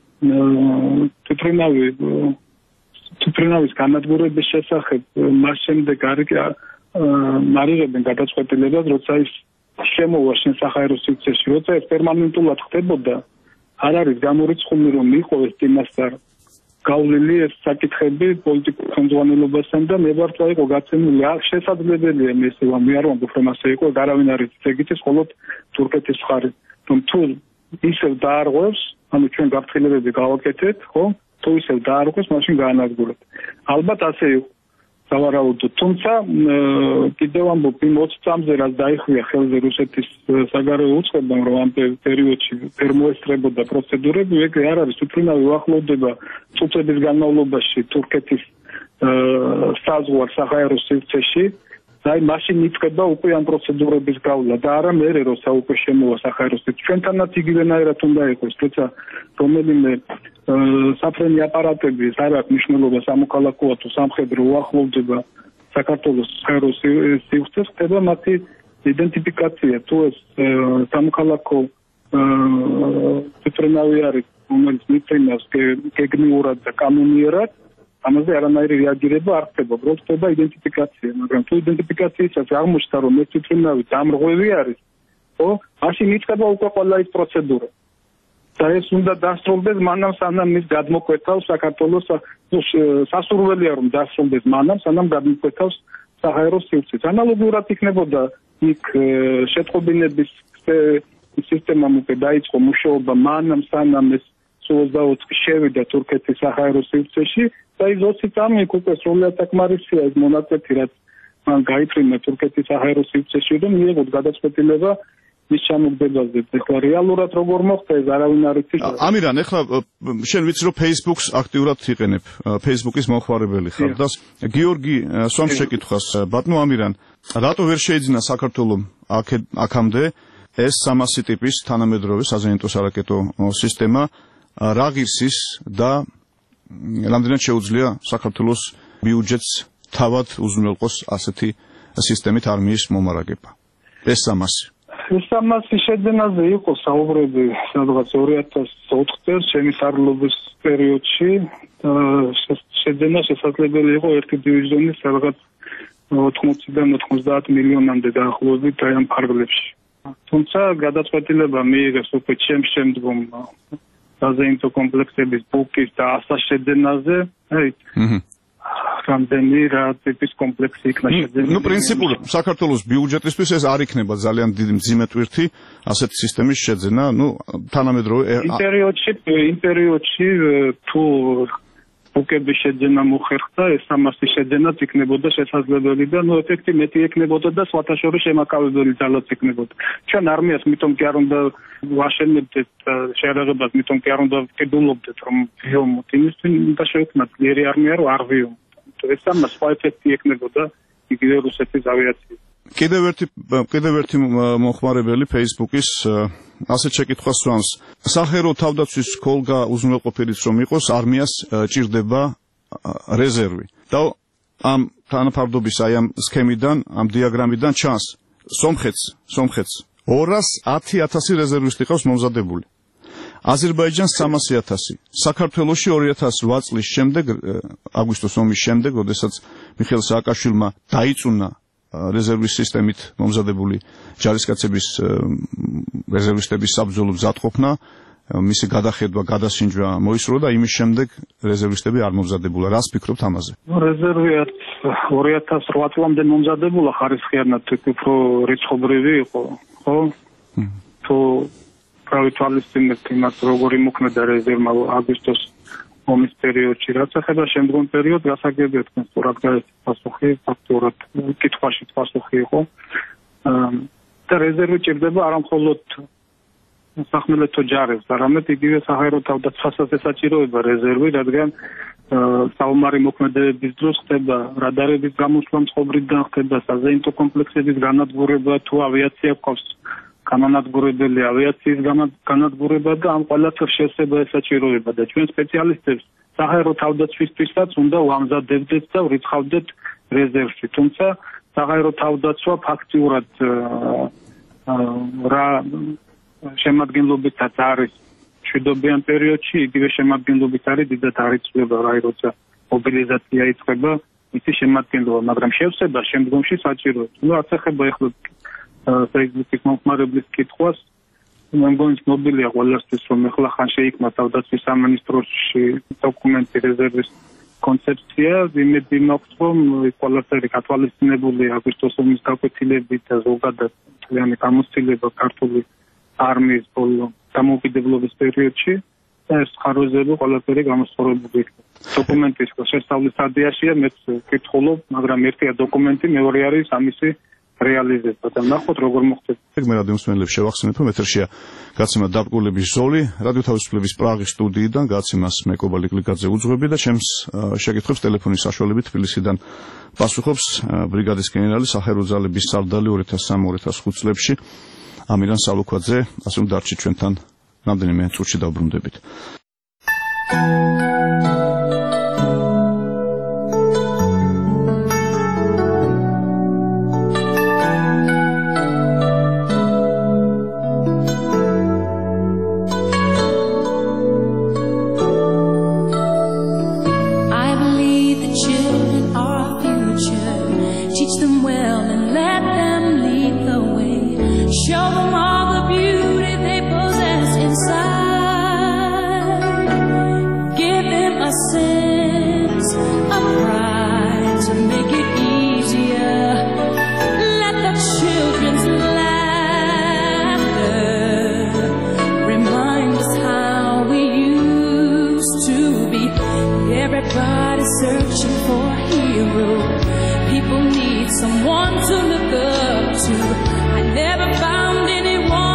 Speaker 3: თვითმფრინავის განადგურების შესახებ მას შემდეგ არიღებენ გადაწყვეტილებას, როცა ის შემოვა შენ საჰაერო სივრცეში, როცა ეს პერმანენტულად ხდებოდა, არ არის გამორიცხული რომ იყოს წინასწარ გავლილი ეს საკითხები პოლიტიკურ ხელმძღვანელობასთან და მებართვა იყო გაცემული. შესაძლებელია ესე ვამბობ, არ ვამბობ რომ ასე იყო, არავინ არ იცის ეგეთის, მხოლოდ თურქეთის მხარე. რომ თუ ისევ დაარღვევს, ანუ ჩვენ გაფრთხილებები გავაკეთეთ, ხო? თუ ისევ დაარღვევს, მაშინ გაანადგურეთ. ალბათ ასე იყო. სავარაუდოდ, თუმცა კიდევ ამბობ იმ 20 წამზე რაც დაიხია ხელზე რუსეთის საგარეო უწყებამ, რომ ამ პერიოდში ვერ მოესწრებოდა პროცედურები, ეგრე არ არის. თვითმფრინავი უახლოვდება წუთების განმავლობაში თურქეთის საზღვარ საჰაერო სივრცეში და აი მაშინ იწყება უკვე ამ პროცედურების გავლა და არა მერე როცა უკვე შემოვა საჰაერო სივრცეში. ჩვენთანაც იგივენაირად უნდა იყოს, თუმცა რომელიმე საფრენი აპარატები არ აქვს მნიშვნელობა სამოქალაქოა თუ სამხედრო უახლოვდება საქართველოს საჰაერო სივრცეს, ხდება მათი იდენტიფიკაცია. თუ ეს სამოქალაქო თვითმფრინავი არის, რომელიც მიფრინავს გეგმიურად და კანონიერად, ამაზე არანაირი რეაგირება არ ხდება, უბრალოდ ხდება იდენტიფიკაცია, მაგრამ თუ იდენტიფიკაციისას აღმოჩნდა, რომ ეს თვითმფრინავი დამრღვევი არის, ხო, მაშინ იწყება უკვე ყველა ის პროცედურა. და ეს უნდა დასრულდეს მანამ სანამ ის გადმოკვეთავს საქართველოს სასურველია რომ დასრულდეს მანამ სანამ გადმოკვეთავს საჰაერო სივრცეს. ანალოგიურად იქნებოდა იქ შეტყობინების სისტემამ უკვე დაიწყო მუშაობა მანამ სანამ ეს 24 შევიდა თურქეთის საჰაერო სივრცეში და ის 20 წამი უკვე სრულად საკმარისია ეს მონაკვეთი რაც მან გაიფრინა თურქეთის საჰაერო სივრცეში და მიიღოთ გადაწყვეტილება მის ჩამოგდებაზე. ეხლა რეალურად როგორ მოხდა ეს არავინ არ იცის.
Speaker 2: ამირან, ეხლა შენ ვიცი რომ Facebook-ს აქტიურად იყენებ, Facebook-ის მოხმარებელი ხარ და გიორგი სვამ შეკითხვას, ბატონო ამირან, რატო ვერ შეიძინა საქართველოს აქამდე ეს 300 ტიპის თანამედროვე საზეიმტო სარაკეტო სისტემა, რა ღირსის და რამდენად შეუძლია საქართველოს ბიუჯეტს თავად უზრუნველყოს ასეთი სისტემით არმიის მომარაგება. ეს 300
Speaker 3: ეს 300 შეძენაზე იყო საუბრები სადღაც 2004 წელს ჩემი სარლობის პერიოდში და შეძენა შესაძლებელი იყო ერთი დივიზიონი სადღაც 80-დან 90 მილიონამდე დაახლოებით აი ამ ფარგლებში. თუმცა გადაწყვეტილება მიიღეს უკვე ჩემს შემდგომ საზეიმტო კომპლექსების ბუკის და ასა შეძენაზე, აი რამდენი რა ტიპის კომპლექსი იქნა შეძენა.
Speaker 2: ნუ პრინციპულად საქართველოს ბიუჯეტისთვის ეს არ იქნება ძალიან დიდი მძიმე ტვირთი ასეთი სისტემის შეძენა, ნუ თანამედროვე
Speaker 3: იმ პერიოდში თუ ბუკების შეძენა მოხერხდა, ეს 300 შეძენაც იქნებოდა შესაძლებელი და ნუ ეფექტი მეტი იქნებოდა და სხვათა შორის შემაკავებელი ძალაც იქნებოდა. ჩვენ არმიას მიტომ კი არ უნდა ვაშენებდეთ შეერაღებას, მიტომ კი არ უნდა ვკიდულობდეთ რომ ვიომოთ, იმისთვის უნდა შევქმნათ ძლიერი არმია რომ არ ვიომოთ. ეს 300 სხვა ეფექტი იქნებოდა იგივე რუსეთის ავიაციის.
Speaker 2: კიდევ ერთი მოხმარებელი Facebook-ის ასეთ შეკითხვას სვამს. სახერო თავდაცვის ქოლგა უზრუნველყოფილიც რომ იყოს, არმიას ჭირდება რეზერვი. და ამ თანაფარდობის აი ამ სქემიდან, ამ დიაგრამიდან ჩანს სომხეთს 210,000 რეზერვისტი ყავს მომზადებული. აზერბაიჯანს 300,000. საქართველოში 2008 წლის შემდეგ, აგვისტოს ომის შემდეგ, როდესაც მიხეილ სააკაშვილმა დაიწუნა რეზერვის სისტემით მომზადებული ჯარისკაცების რეზერვისტების საბრძოლო მზადყოფნა, მისი გადახედვა, გადასინჯვა მოისურვა და იმის შემდეგ რეზერვისტები არ მომზადებულა. რას ფიქრობთ ამაზე?
Speaker 3: რეზერვი 2008 წლამდე მომზადებულა ხარისხიანად, უფრო რიცხობრივი იყო, ხო? თუ pravit თვალისწინებთ იმას, როგორი მოქმედა რეზერვმა აგვისტოს ომის პერიოდში, რაც ეხება შემდგომ პერიოდს, გასაგებია თქვენ სწორად გაიცით პასუხი, ფაქტურად კითხვაში პასუხი იყო. და რეზერვი ჭირდება არა მხოლოდ სახმელეთო ჯარებს, არამედ იგივე საჰაერო თავდაცვასაც ესაჭიროება რეზერვი, რადგან საომარი მოქმედებების დროს ხდება რადარების გამოსვლა მწყობრიდან, ხდება საზეიმტო კომპლექსების განადგურება, თუ ავიაცია გვყავს განანადგურებელი ავიაციის განადგურება და ამ ყველაფერს შესება ესაჭიროება და ჩვენ სპეციალისტებს საჰაერო თავდაცვისთვისაც უნდა ვამზადებდეთ და ვრიცხავდეთ რეზერვში. თუმცა საჰაერო თავდაცვა ფაქტიურად რა შემადგენლობითაც არის მშვიდობიან პერიოდში, იგივე შემადგენლობით არის დიდად არ იცვლება რა როცა მობილიზაცია იწყება ისი შემადგენლობა, მაგრამ შევსება შემდგომში საჭიროა. ნუ რაც ეხება ეხლა Facebook-ის მომხმარებლის კითხვას, მე მგონი ცნობილია ყველასთვის, რომ ეხლა ხან შეიქმნა თავდაცვის სამინისტროში დოკუმენტი რეზერვის კონცეფცია, იმედი მაქვს, რომ ეს ყველაფერი გათვალისწინებული აგვისტოს ომის გაკვეთილებით და ზოგადად მთლიანი გამოცდილება ქართული არმიის ბოლო დამოუკიდებლობის პერიოდში და ეს ხარვეზები ყველაფერი გამოსწორებული იქნება. დოკუმენტის შესწავლის სტადიაშია, მეც ვკითხულობ, მაგრამ ერთია დოკუმენტი, მეორე არის ამისი რეალიზება და ნახოთ როგორ მოხდება.
Speaker 2: მე რადიო მსმენელებს შევახსენებ, რომ ეთერშია გაცემა დაბრკოლების ზოლი, რადიო თავისუფლების პრაღის სტუდიიდან გაცემას მე კობალი გლიკაძე უძღვები და ჩემს შეკითხვებს ტელეფონის საშუალებით თბილისიდან პასუხობს ბრიგადის გენერალი საჰაერო ძალების სარდალი 2003-2005 წლებში ამირან სალუქვაძე, ასე რომ დარჩით ჩვენთან რამდენიმე წუთში დავბრუნდებით.
Speaker 9: Someone to look up to. I never found anyone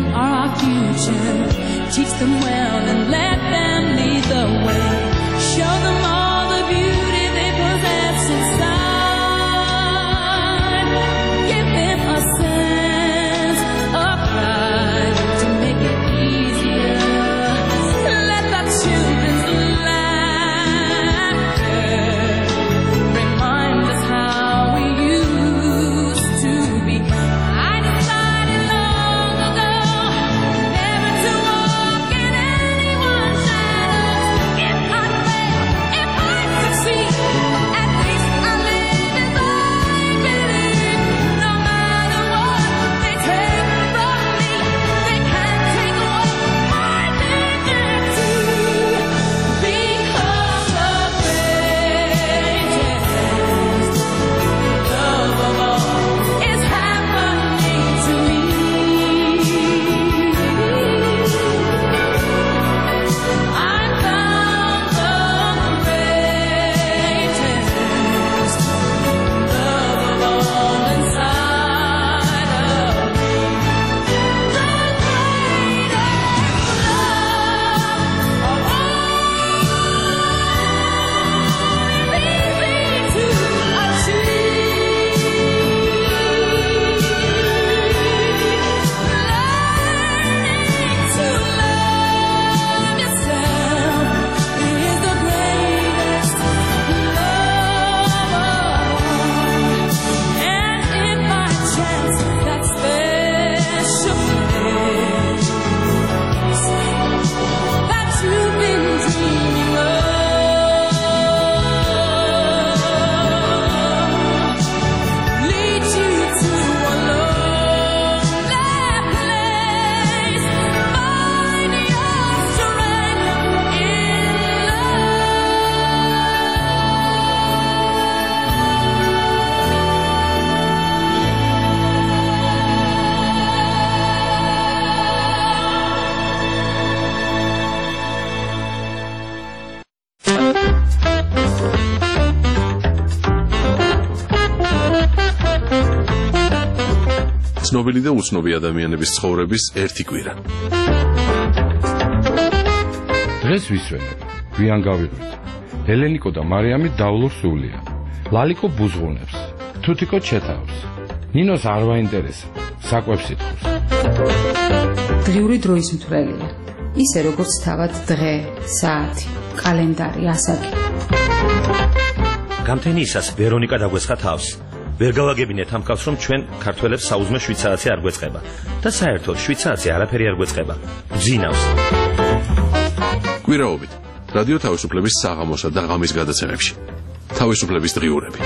Speaker 9: are our future. Teach them well and let them lead the way. Show them all the beauty they possess inside. Give them a sense of pride to make it easier. Let the children's laughter remind us how we used to be. I decided long ago never to walk in anyone's shadows. If I fail, if I succeed, at least I live as I believe. No matter what they take from me, they can't take away my dignity. Because the greatest love of all is happening to me. I found the greatest love of all inside of me. The greatest love of all leads me to achieve. Learning to love yourself is the greatest love of all. And if by chance that special place that you've been dreaming of leads you to a lonely place, find your strength in
Speaker 5: ცნობილი და უცნობი ადამიანების ცხოვრების ერთი კვირა.
Speaker 10: დღეს ვისვენებ, გვიან გავიღვიძ. ელენიკო და მარიამი დავლურ სულია. ლალიკო ბუზღუნებს, თუთიკო ჩეთავს. ნინოს არ ვაინტერესებს, საკვებს ითხოვს.
Speaker 11: დღიური დროის მთვრელია. ისე როგორც თავად დღე, საათი, კალენდარი, ასაკი.
Speaker 12: გამთენიისას ვერონიკა დაგვესხა თავს. ვერ გავაგებინეთ ამ კაცს, რომ ჩვენ ქართველებს საუზმე 7 საათი არ გვეწყება და საერთოდ 7 საათი არაფერი არ გვეწყება. გძინავს.
Speaker 5: კვირაობით რადიო თავისუფლების საღამოსა და ღამის გადაცემებში. თავისუფლების დღიურები.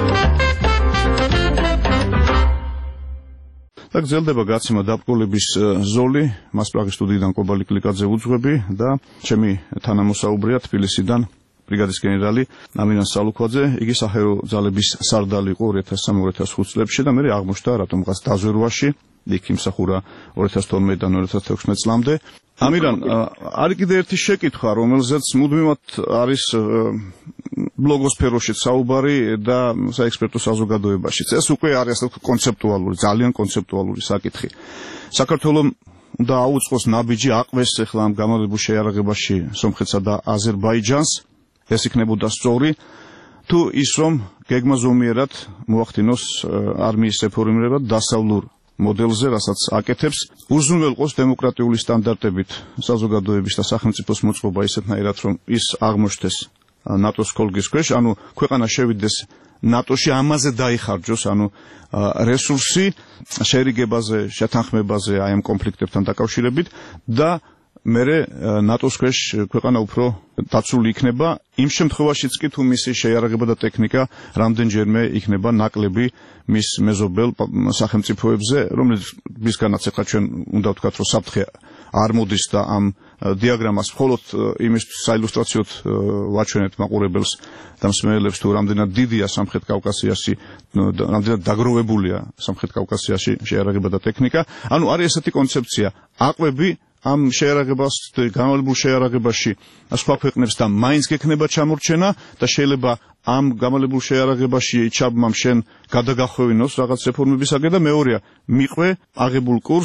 Speaker 2: და გრძელდება გაცემა დაბრკოლების ზოლი, მას პრაღის სტუდიიდან კობალი კლიკაძე უძღვები და ჩემი თანამოსაუბრეა თბილისიდან ბრიგადის გენერალი ამირან სალუქვაძე. იგი საჰერო ძალების სარდალი იყო 2003-2005 წლებში და მე აღმოჩნდა რატომღაც დაზვერვაში, იქ იმსახურა 2012-დან 2016 წლამდე. ამირან, არის კიდე ერთი შეკითხვა, რომელზეც მუდმივად არის ბლოგოსფეროში საუბარი და საექსპერტო საზოგადოებაშიც. ეს უკვე არის კონცეპტუალური, ძალიან კონცეპტუალური საკითხი. საქართველოს უნდა აუწყოს ნაბიჯი, აყვეს ახლა ამ გამოდებულ შეიარაღებაში სომხეთსა და აზერბაიჯანს. ეს იქნებოდა სწორი თუ ის რომ გეგმაზომიერად მოახდინოს არმიის რეფორმირება დასავლურ მოდელზე, რასაც აკეთებს, უზრუნველყოს დემოკრატიული სტანდარტებით საზოგადოების და სახელმწიფოს მოწყობა ისეთნაირად, რომ ის აღმოჩნდეს ნატოს ქოლგის ქვეშ, ანუ ქვეყანა შევიდეს ნატოში, ამაზე დაიხარჯოს, ანუ რესურსი შერიგებაზე, შეთანხმებაზე აი ამ კონფლიქტებთან დაკავშირებით და მერე ნატოს ქვეშ ქვეყანა უფრო დაცული იქნება, იმ შემთხვევაშიც კი თუ მისი შეიარაღება და ტექნიკა რამდენჯერმე იქნება ნაკლები მის მეზობელ სახელმწიფოებზე, რომლისგანაც ახლა ჩვენ უნდა ვთქვათ, რომ საფრთხე არ მოდის და ამ დიაგრამას მხოლოდ იმისთვის საილუსტრაციოდ ვაჩვენებთ მაყურებელს და მსმენელებს, თუ რამდენად დიდია სამხრეთ კავკასიაში, რამდენად დაგროვებულია სამხრეთ კავკასიაში შეიარაღება და ტექნიკა. ანუ არის ესეთი კონცეფცია, აყვები ამ შეიარაღებას, გამოლებულ შეიარაღებაში სხვა ქვეყნებს და მაინც გექნება ჩამორჩენა და შეიძლება ამ გამოლებულ შეიარაღებაში ჩაბმამ შენ გადაგახვევინოს რაღაც რეფორმებისაგან და მეორეა, მიყვე აღებულ კურსს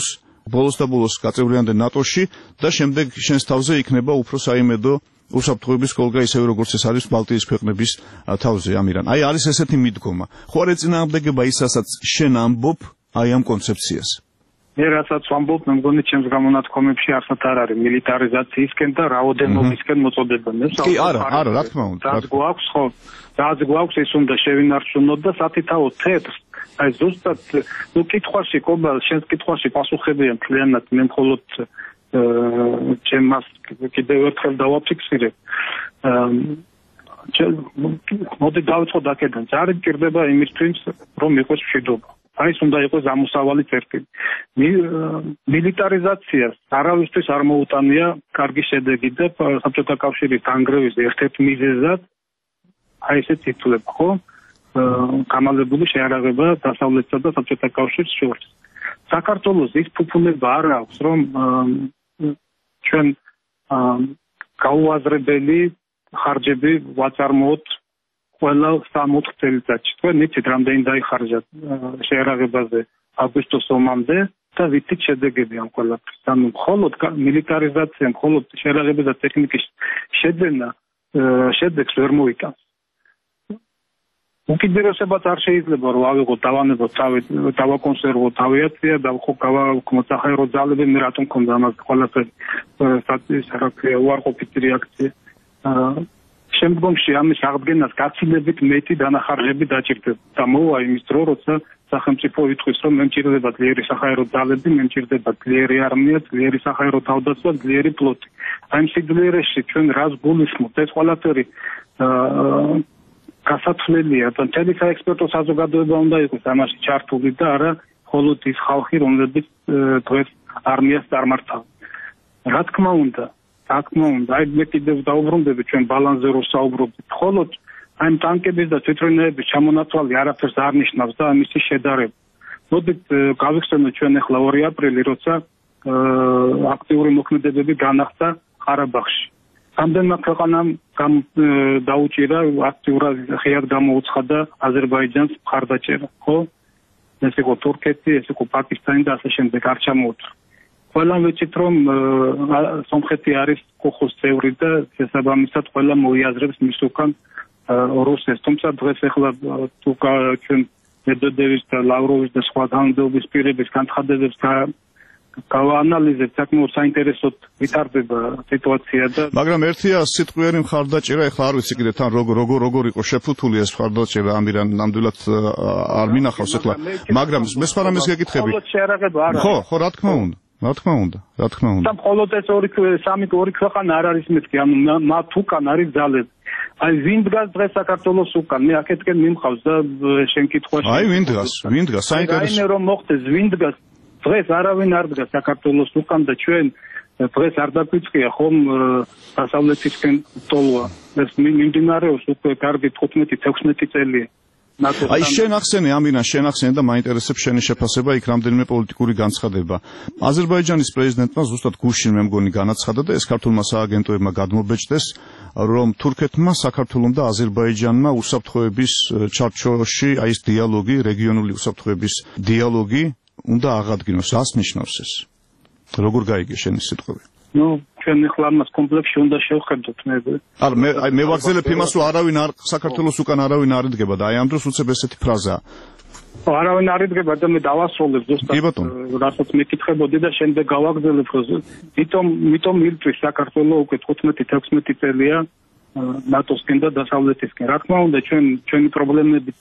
Speaker 2: ბოლოს და ბოლოს გაწევრიანდა ნატოში და შემდეგ შენს თავზე იქნება უფრო საიმედო უსაფრთხოების კოლგა ისევე როგორც ეს არის ბალტიის ქვეყნების თავზე ამირან. აი არის ესეთი მიდგომა. ხო არ ეწინააღმდეგება ისასაც შენ ამბობ აი ამ კონცეფციას?
Speaker 3: მე რასაც ვამბობ, მე მგონი ჩემს გამონათქვამებში არსად არ არის მილიტარიზაციისკენ და რაოდენობისკენ მოწოდება.
Speaker 2: კი, არა, რა თქმა უნდა.
Speaker 3: რაც გვაქვს, ხო, რაც გვაქვს ის უნდა შევინარჩუნოთ და სათითაო თეთრს. აი ზუსტად, კითხვაში, კობა, შენს კითხვაში პასუხებია მთლიანად, მე მხოლოდ ჩემს კიდევ ერთხელ დავაფიქსირებ. მოდი დავიწყოთ აქედან. ძარი მჭირდება იმისთვის, რომ იყოს მშვიდობა. აი ეს უნდა იყოს ამოსავალი წერტილი. მილიტარიზაციას არავისთვის არ მოუტანია კარგი შედეგი და საბჭოთა კავშირის დანგრევის ერთ-ერთ მიზეზად აი ესეც ითვლება, ხო? გამალებული შეარაღება დასავლეთსა და საბჭოთა კავშირის შორის. საქართველოს ის ფუფუნება არ აქვს, რომ ჩვენ გაუაზრებელი ხარჯები ვაწარმოოთ ყველა 3-4 წელიწადში. თქვენ იცით რამდენი დაიხარჯა შეარაღებაზე აგვისტოს ომამდე და ვიცით შედეგები ამ ყველაფრის. ანუ მხოლოდ მილიტარიზაცია, მხოლოდ შეარაღება და ტექნიკის შეძენა შედეგს ვერ მოიტანს. უკიდურესებაც არ შეიძლება რომ ავიღოთ, დავანებოთ, დავაკონსერვოთ ავიაცია და ხო გავაკმოთ საჰაერო ძალები, მე რატომ მქონდა ამას ყველაფერი საკითხია უარყოფითი რეაქცია. შემდგომში ამის აღდგენას გაცილებით მეტი დანახარჯები დაჭირდება და მოვა იმის დრო, როცა სახელმწიფო იტყვის, რომ მე მჭირდება ძლიერი საჰაერო ძალები, მე მჭირდება ძლიერი არმია, ძლიერი საჰაერო თავდაცვა, ძლიერი ფლოტი. აი ამ სიძლიერეში ჩვენ რას გულისხმობთ? ეს ყველაფერი გასათვლელია და მთელი საექსპერტო საზოგადოება უნდა იყოს ამაში ჩართული და არა მხოლოდ ის ხალხი, რომლებიც დღეს არმიას წარმართავენ. რა თქმა უნდა, აი მე კიდევ დაუბრუნდები ჩვენ ბალანსზე რო საუბრობთ. მხოლოდ აი ტანკების და თვითრენეების ჩამონაცვალი არაფერს არ ნიშნავს და ამისი შედარება. მოდით გავიხსენოთ ჩვენ ახლა 2 აპრილი, როცა აქტიური მოქმედებები განახდა ყარაბაღში. რამდენმა ქვეყანამ დაუჭირა აქტიურად ხიად გამოუცხადა აზერბაიჯანს მხარდაჭერა, ხო? ეს იყო თურქეთი, ეს იყო პაკისტანი და ასე შემდეგ არ ჩამოუწვა. ყველამ ვიცით, რომ სომხეთი არის კოხოს წევრი და შესაბამისად ყველა მოიაზრებს მის უკან რუსეთს. თუმცა დღეს ახლა თუ ჩვენ მედვედევის და ლავროვის და სხვა თანამდებობის პირების განცხადებებს გავაანალიზებთ, საკმაოდ საინტერესოდ ვითარდება სიტუაცია და
Speaker 2: მაგრამ ერთია სიტყვიერი მხარდაჭერა, ახლა არ ვიცი კიდე თან როგორ იყო შეფუთული ეს მხარდაჭერა ამირან ნამდვილად არ მინახავს ახლა, მაგრამ მე სხვანაირად გეკითხები. ხო, რა თქმა უნდა. რა თქმა უნდა.
Speaker 3: და მხოლოდ ეს 2 ქვეყანა არ არის მეთქი, ანუ მათ უკან არის ძალები. აი ვინ დგას დღეს საქართველოს უკან? მე აქეთკენ მიმყავს და შენ კითხვაში.
Speaker 2: აი ვინ დგას? საინტერესო.
Speaker 3: აი რომ მოხდეს ვინ დგას? დღეს არავინ არ დგას საქართველოს უკან და ჩვენ დღეს არ დაგვიწყია ხომ დასავლეთისკენ ტოლვა. ეს მიმდინარეობს უკვე კარგი 15-16 წელია.
Speaker 2: აი შენ ახსენე ამირან, და მაინტერესებს შენი შეფასება, იქ რამდენიმე პოლიტიკური განცხადება. აზერბაიჯანის პრეზიდენტმა ზუსტად გუშინ მე მგონი განაცხადა და ეს ქართულმა სააგენტოებმა გადმობეჭდეს, რომ თურქეთმა, საქართველომ და აზერბაიჯანმა უსაფრთხოების ჩარჩოში აი ეს დიალოგი, რეგიონული უსაფრთხოების დიალოგი უნდა აღადგინოს. რას ნიშნავს ეს? როგორ გაიგე შენი სიტყვები?
Speaker 3: ჩვენ ახლა ამას კომპლექსში უნდა შევხედოთ მე.
Speaker 2: არა, მე ვაგზელებ იმას, რომ არავინ არ საქართველოს უკან არავინ არ იდგება და აი ამ დროს უცებ ესეთი ფრაზაა.
Speaker 3: არავინ არ იდგება და მე დავასრულებ ზუსტად. რასაც მეკითხებოდი და შემდეგ გავაგზელებ, იმიტომ ილწვის საქართველოს უკვე 15-16 წელია ნატოსკენ და დასავლეთისკენ. რა თქმა უნდა, ჩვენი პრობლემებით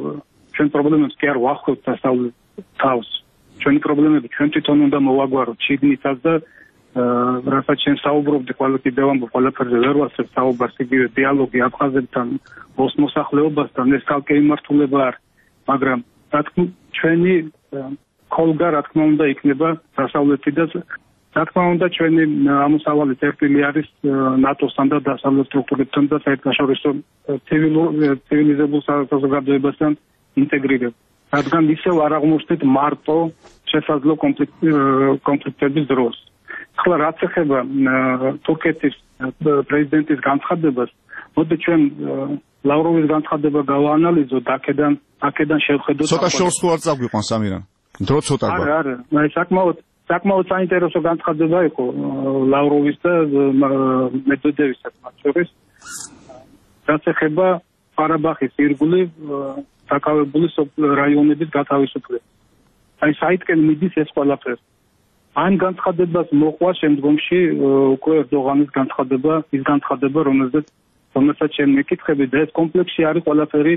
Speaker 3: კი არ ვახავთ დასავლეთ თავს. ჩვენი პრობლემები ჩვენ თვითონ უნდა მოვაგვაროთ შიგნითაც და რასაც შენ საუბრობდი კიდევ ამბობ ყველაფერზე ვერ ვასწრებ საუბარს, იგივე დიალოგი აფხაზებთან, მოსახლეობასთან, ეს თალკე იმართულება არის, მაგრამ ჩვენი კოლგა რა თქმა უნდა იქნება დასავლეთი და რა თქმა უნდა ჩვენი ამოსავალი წერტილი არის ნატოსთან და დასავლეთ სტრუქტურებთან და საერთაშორისო ცივილიზებულ საზოგადოებასთან ინტეგრირება. რადგან ისევ არ აღმოჩნდეთ მარტო შესაძლო კონფლიქტების დროს. ახლა რაც ეხება თურქეთის პრეზიდენტის განცხადებას, მოდი ჩვენ ლავროვის განცხადება გავაანალიზოთ, აქედან შევხედოთ.
Speaker 2: ცოტა შორს ხო არ წაგვიყვანს ამირან? დრო ცოტა გვაქვს.
Speaker 3: არა, საკმაოდ საკმაოდ საინტერესო განცხადება იყო ლავროვის და მედვედევის შორის. რაც ეხება ყარაბაღის ირგვლივ დაკავებული რაიონების გათავისუფლებას. აი საითკენ მიდის ეს ყველაფერი. ამ განცხადებას მოყვა შემდგომში უკვე ერდოღანის განცხადება, ის განცხადება, რომელსაც შენ მეკითხები და ეს კომპლექსში არის ყველაფერი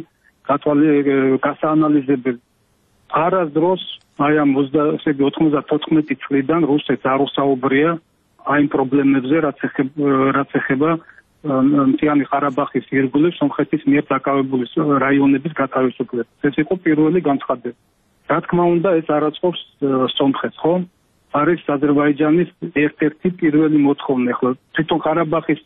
Speaker 3: გასაანალიზებელი. არასდროს აი ამ 94 წლიდან რუსეთს არ უსაუბრია აი იმ პრობლემებზე, რაც ეხება მთიანი ყარაბაღის ირგვლივ სომხეთის მიერ დაკავებული რაიონების გათავისუფლებას. ეს იყო პირველი განცხადება. რა თქმა უნდა, ეს არ აწყობს სომხეთს, ხო? არის აზერბაიჯანის ერთ-ერთი პირველი მოთხოვნა. ახლა თვითონ ყარაბაღის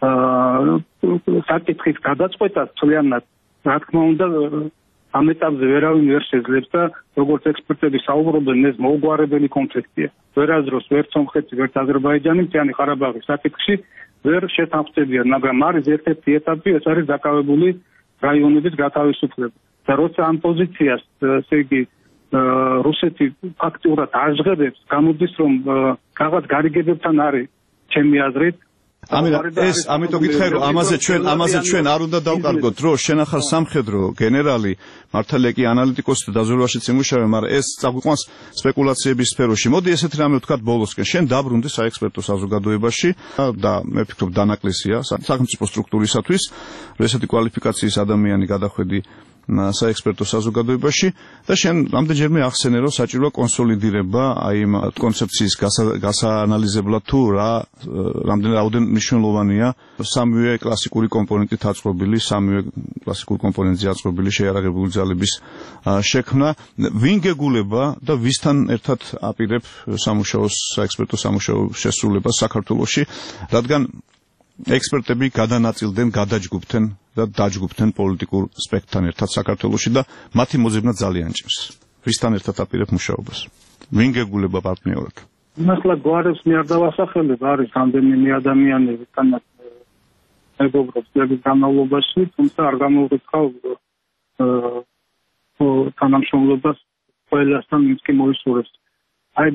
Speaker 3: საკითხის გადაწყვეტას მთლიანად, რა თქმა უნდა, ამ ეტაპზე ვერავინ ვერ შეძლებს და როგორც ექსპერტები საუბრობენ, ეს მოუგვარებელი კონფლიქტია. ვერასდროს ვერ სომხეთი, ვერ აზერბაიჯანი მთიანი ყარაბაღის საკითხში ვერ შეთანხმდებიან, მაგრამ არის ერთ-ერთი ეტაპი, ეს არის დაკავებული რაიონების გათავისუფლება. და როცა ამ პოზიციას, ესე იგი, რუსეთი ფაქტიურად აღჟღებებს, გამოდის რომ რაღაც გარიგებებთან არის ჩემი აზრით.
Speaker 2: ამიტომ გითხარი რომ ამაზე ჩვენ არ უნდა დავკარგოთ, რომ შენ ახალ სამხედრო გენერალი, მართალია კი ანალიტიკოსი და დაზვერვაშიც იმუშავე, მაგრამ ეს წაგვიყვანს სპეკულაციების სფეროში. მოდი ესეთი რამე ვთქვათ ბოლოსკენ. შენ დაბრუნდი საექსპერტო საზოგადოებაში და მე ვფიქრობ დანაკლისია სახელმწიფო სტრუქტურისათვის, რომ ესეთი კვალიფიკაციის ადამიანი გადახვედი საექსპერტო საზოგადოებაში და შენ რამდენჯერმე ახსენე რომ საჭიროა კონსოლიდირება აი იმ კონცეფციის გასაანალიზებლად თუ რამდენ მნიშვნელოვანია სამივე კლასიკური კომპონენტით აწყობილი, სამივე კლასიკური კომპონენტზე აწყობილი შეიარაღებული ძალების შექმნა. ვინ გეგულება და ვისთან ერთად აპირებ სამუშაოს საექსპერტო სამუშაო შესრულებას საქართველოში, რადგან ექსპერტები გადანაწილდნენ, გადაჯგუფდნენ და დაჯგუფდნენ პოლიტიკურ სპექტრთან ერთად საქართველოში და მათი მოძებნა ძალიან ჭირს. ვისთან ერთად აპირებ მუშაობას? ვინ გეგულება პარტნიორად?
Speaker 3: ახლა გვარებს მე არ დავასახელებ, არის რამდენიმე ადამიანი, ვისთანაც მეგობრობს წლების განმავლობაში, თუმცა არ გამოვრიცხავ თანამშრომლობას ყველასთან ვინც კი მოისურვებს. აი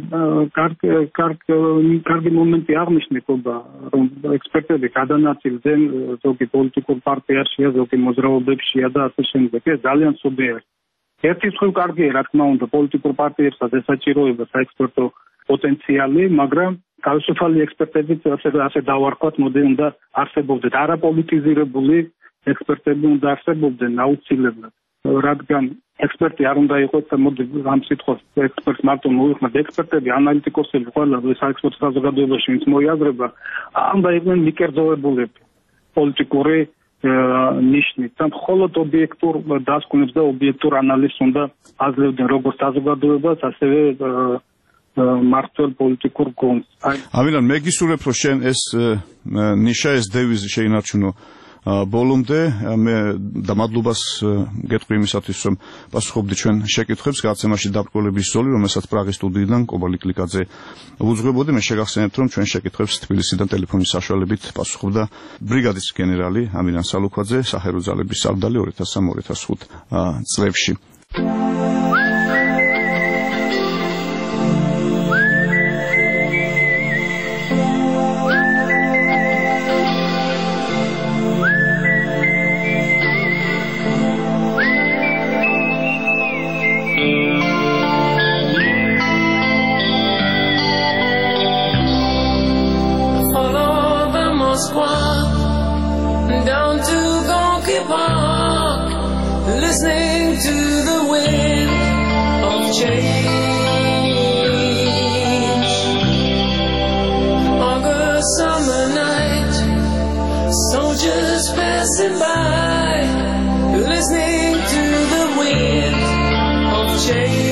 Speaker 3: კარგი მომენტი აღნიშნებობა, რომ ექსპერტები გადანაწილდნენ ზოგი პოლიტიკურ პარტიაშია, ზოგი მოძრაობებშია და ასე შემდეგ. ეს ძალიან სულიერი. ერთი მხრივ კარგია, რა თქმა უნდა, პოლიტიკურ პარტიებსაც ესაჭიროება საექსპერტო პოტენციალი, მაგრამ თავისუფალი ექსპერტები ასე დავარქვათ, მოდი უნდა არსებობდნენ არაპოლიტიზირებული ექსპერტები უნდა არსებობდნენ აუცილებლად. რადგან ექსპერტი არ უნდა იყოს და მოდი ამ სიტყვას ექსპერტს მარტო მოვიხმართ, ექსპერტები, ანალიტიკოსები ყველა საექსპერტო საზოგადოებაში ვინც მოიაზრება, უნდა იყვნენ მიკერძოებულები პოლიტიკური ნიშნით. და მხოლოდ ობიექტურ დასკვნებს და ობიექტურ ანალიზს უნდა აძლევდნენ როგორც საზოგადოებას, ასევე მართლ პოლიტიკურ გონს.
Speaker 2: ამიტომ მე გისურვებ, რომ შენ ეს ნიშა, ეს დევიზი შეინარჩუნო ბოლომდე. მე და მადლობას გეტყვი იმისათვის, რომ პასუხობდი ჩვენ შეკითხვებს გაცემაში დაბრკოლების ზოლი, რომელსაც პრაღის სტუდიიდან კობალი კლიკაძე უძღვებოდი. მე შეგახსენებთ, რომ ჩვენ შეკითხვებს თბილისიდან ტელეფონის საშუალებით პასუხობდა ბრიგადის გენერალი ამირან სალუქვაძე, საჰაერო ძალების სარდალი 2003-2005 წლებში.
Speaker 9: Down to Gonky Park, listening to the wind of change. August summer night, soldiers passing by, listening to the wind of change.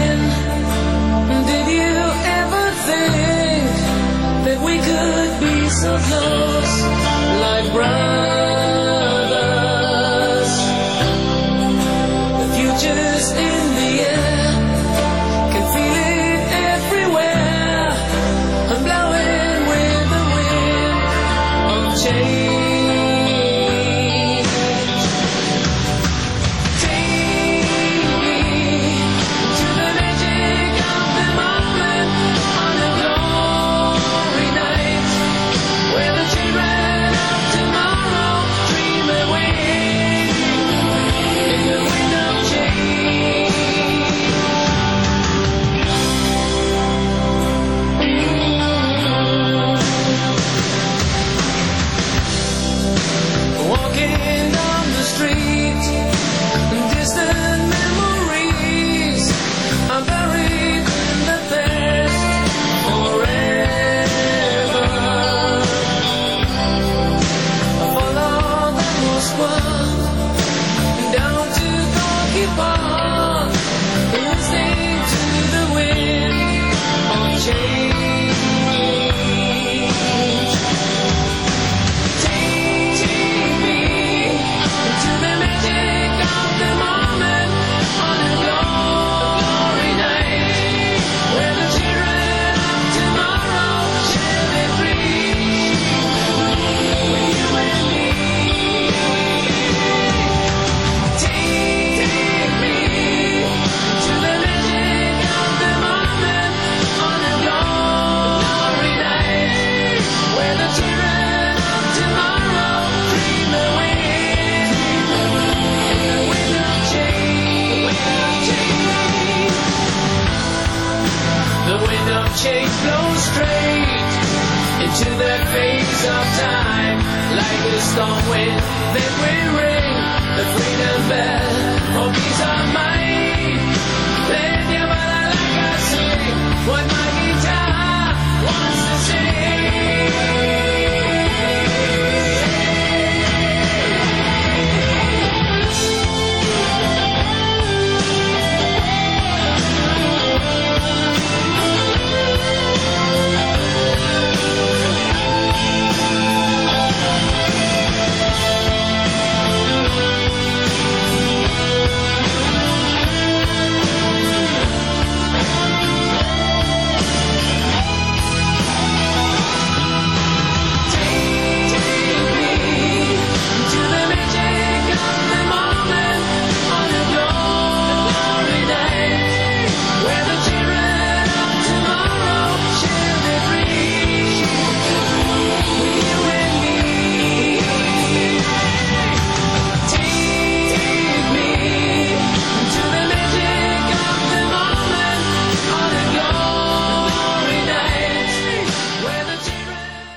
Speaker 9: Did you ever think that we could be so close, like brothers. The future's in the air, can feel it everywhere. I'm blowing with the wind of change. Change blows straight into that phase of time, like a storm wind. Then we ring the freedom bell. Oh, these are my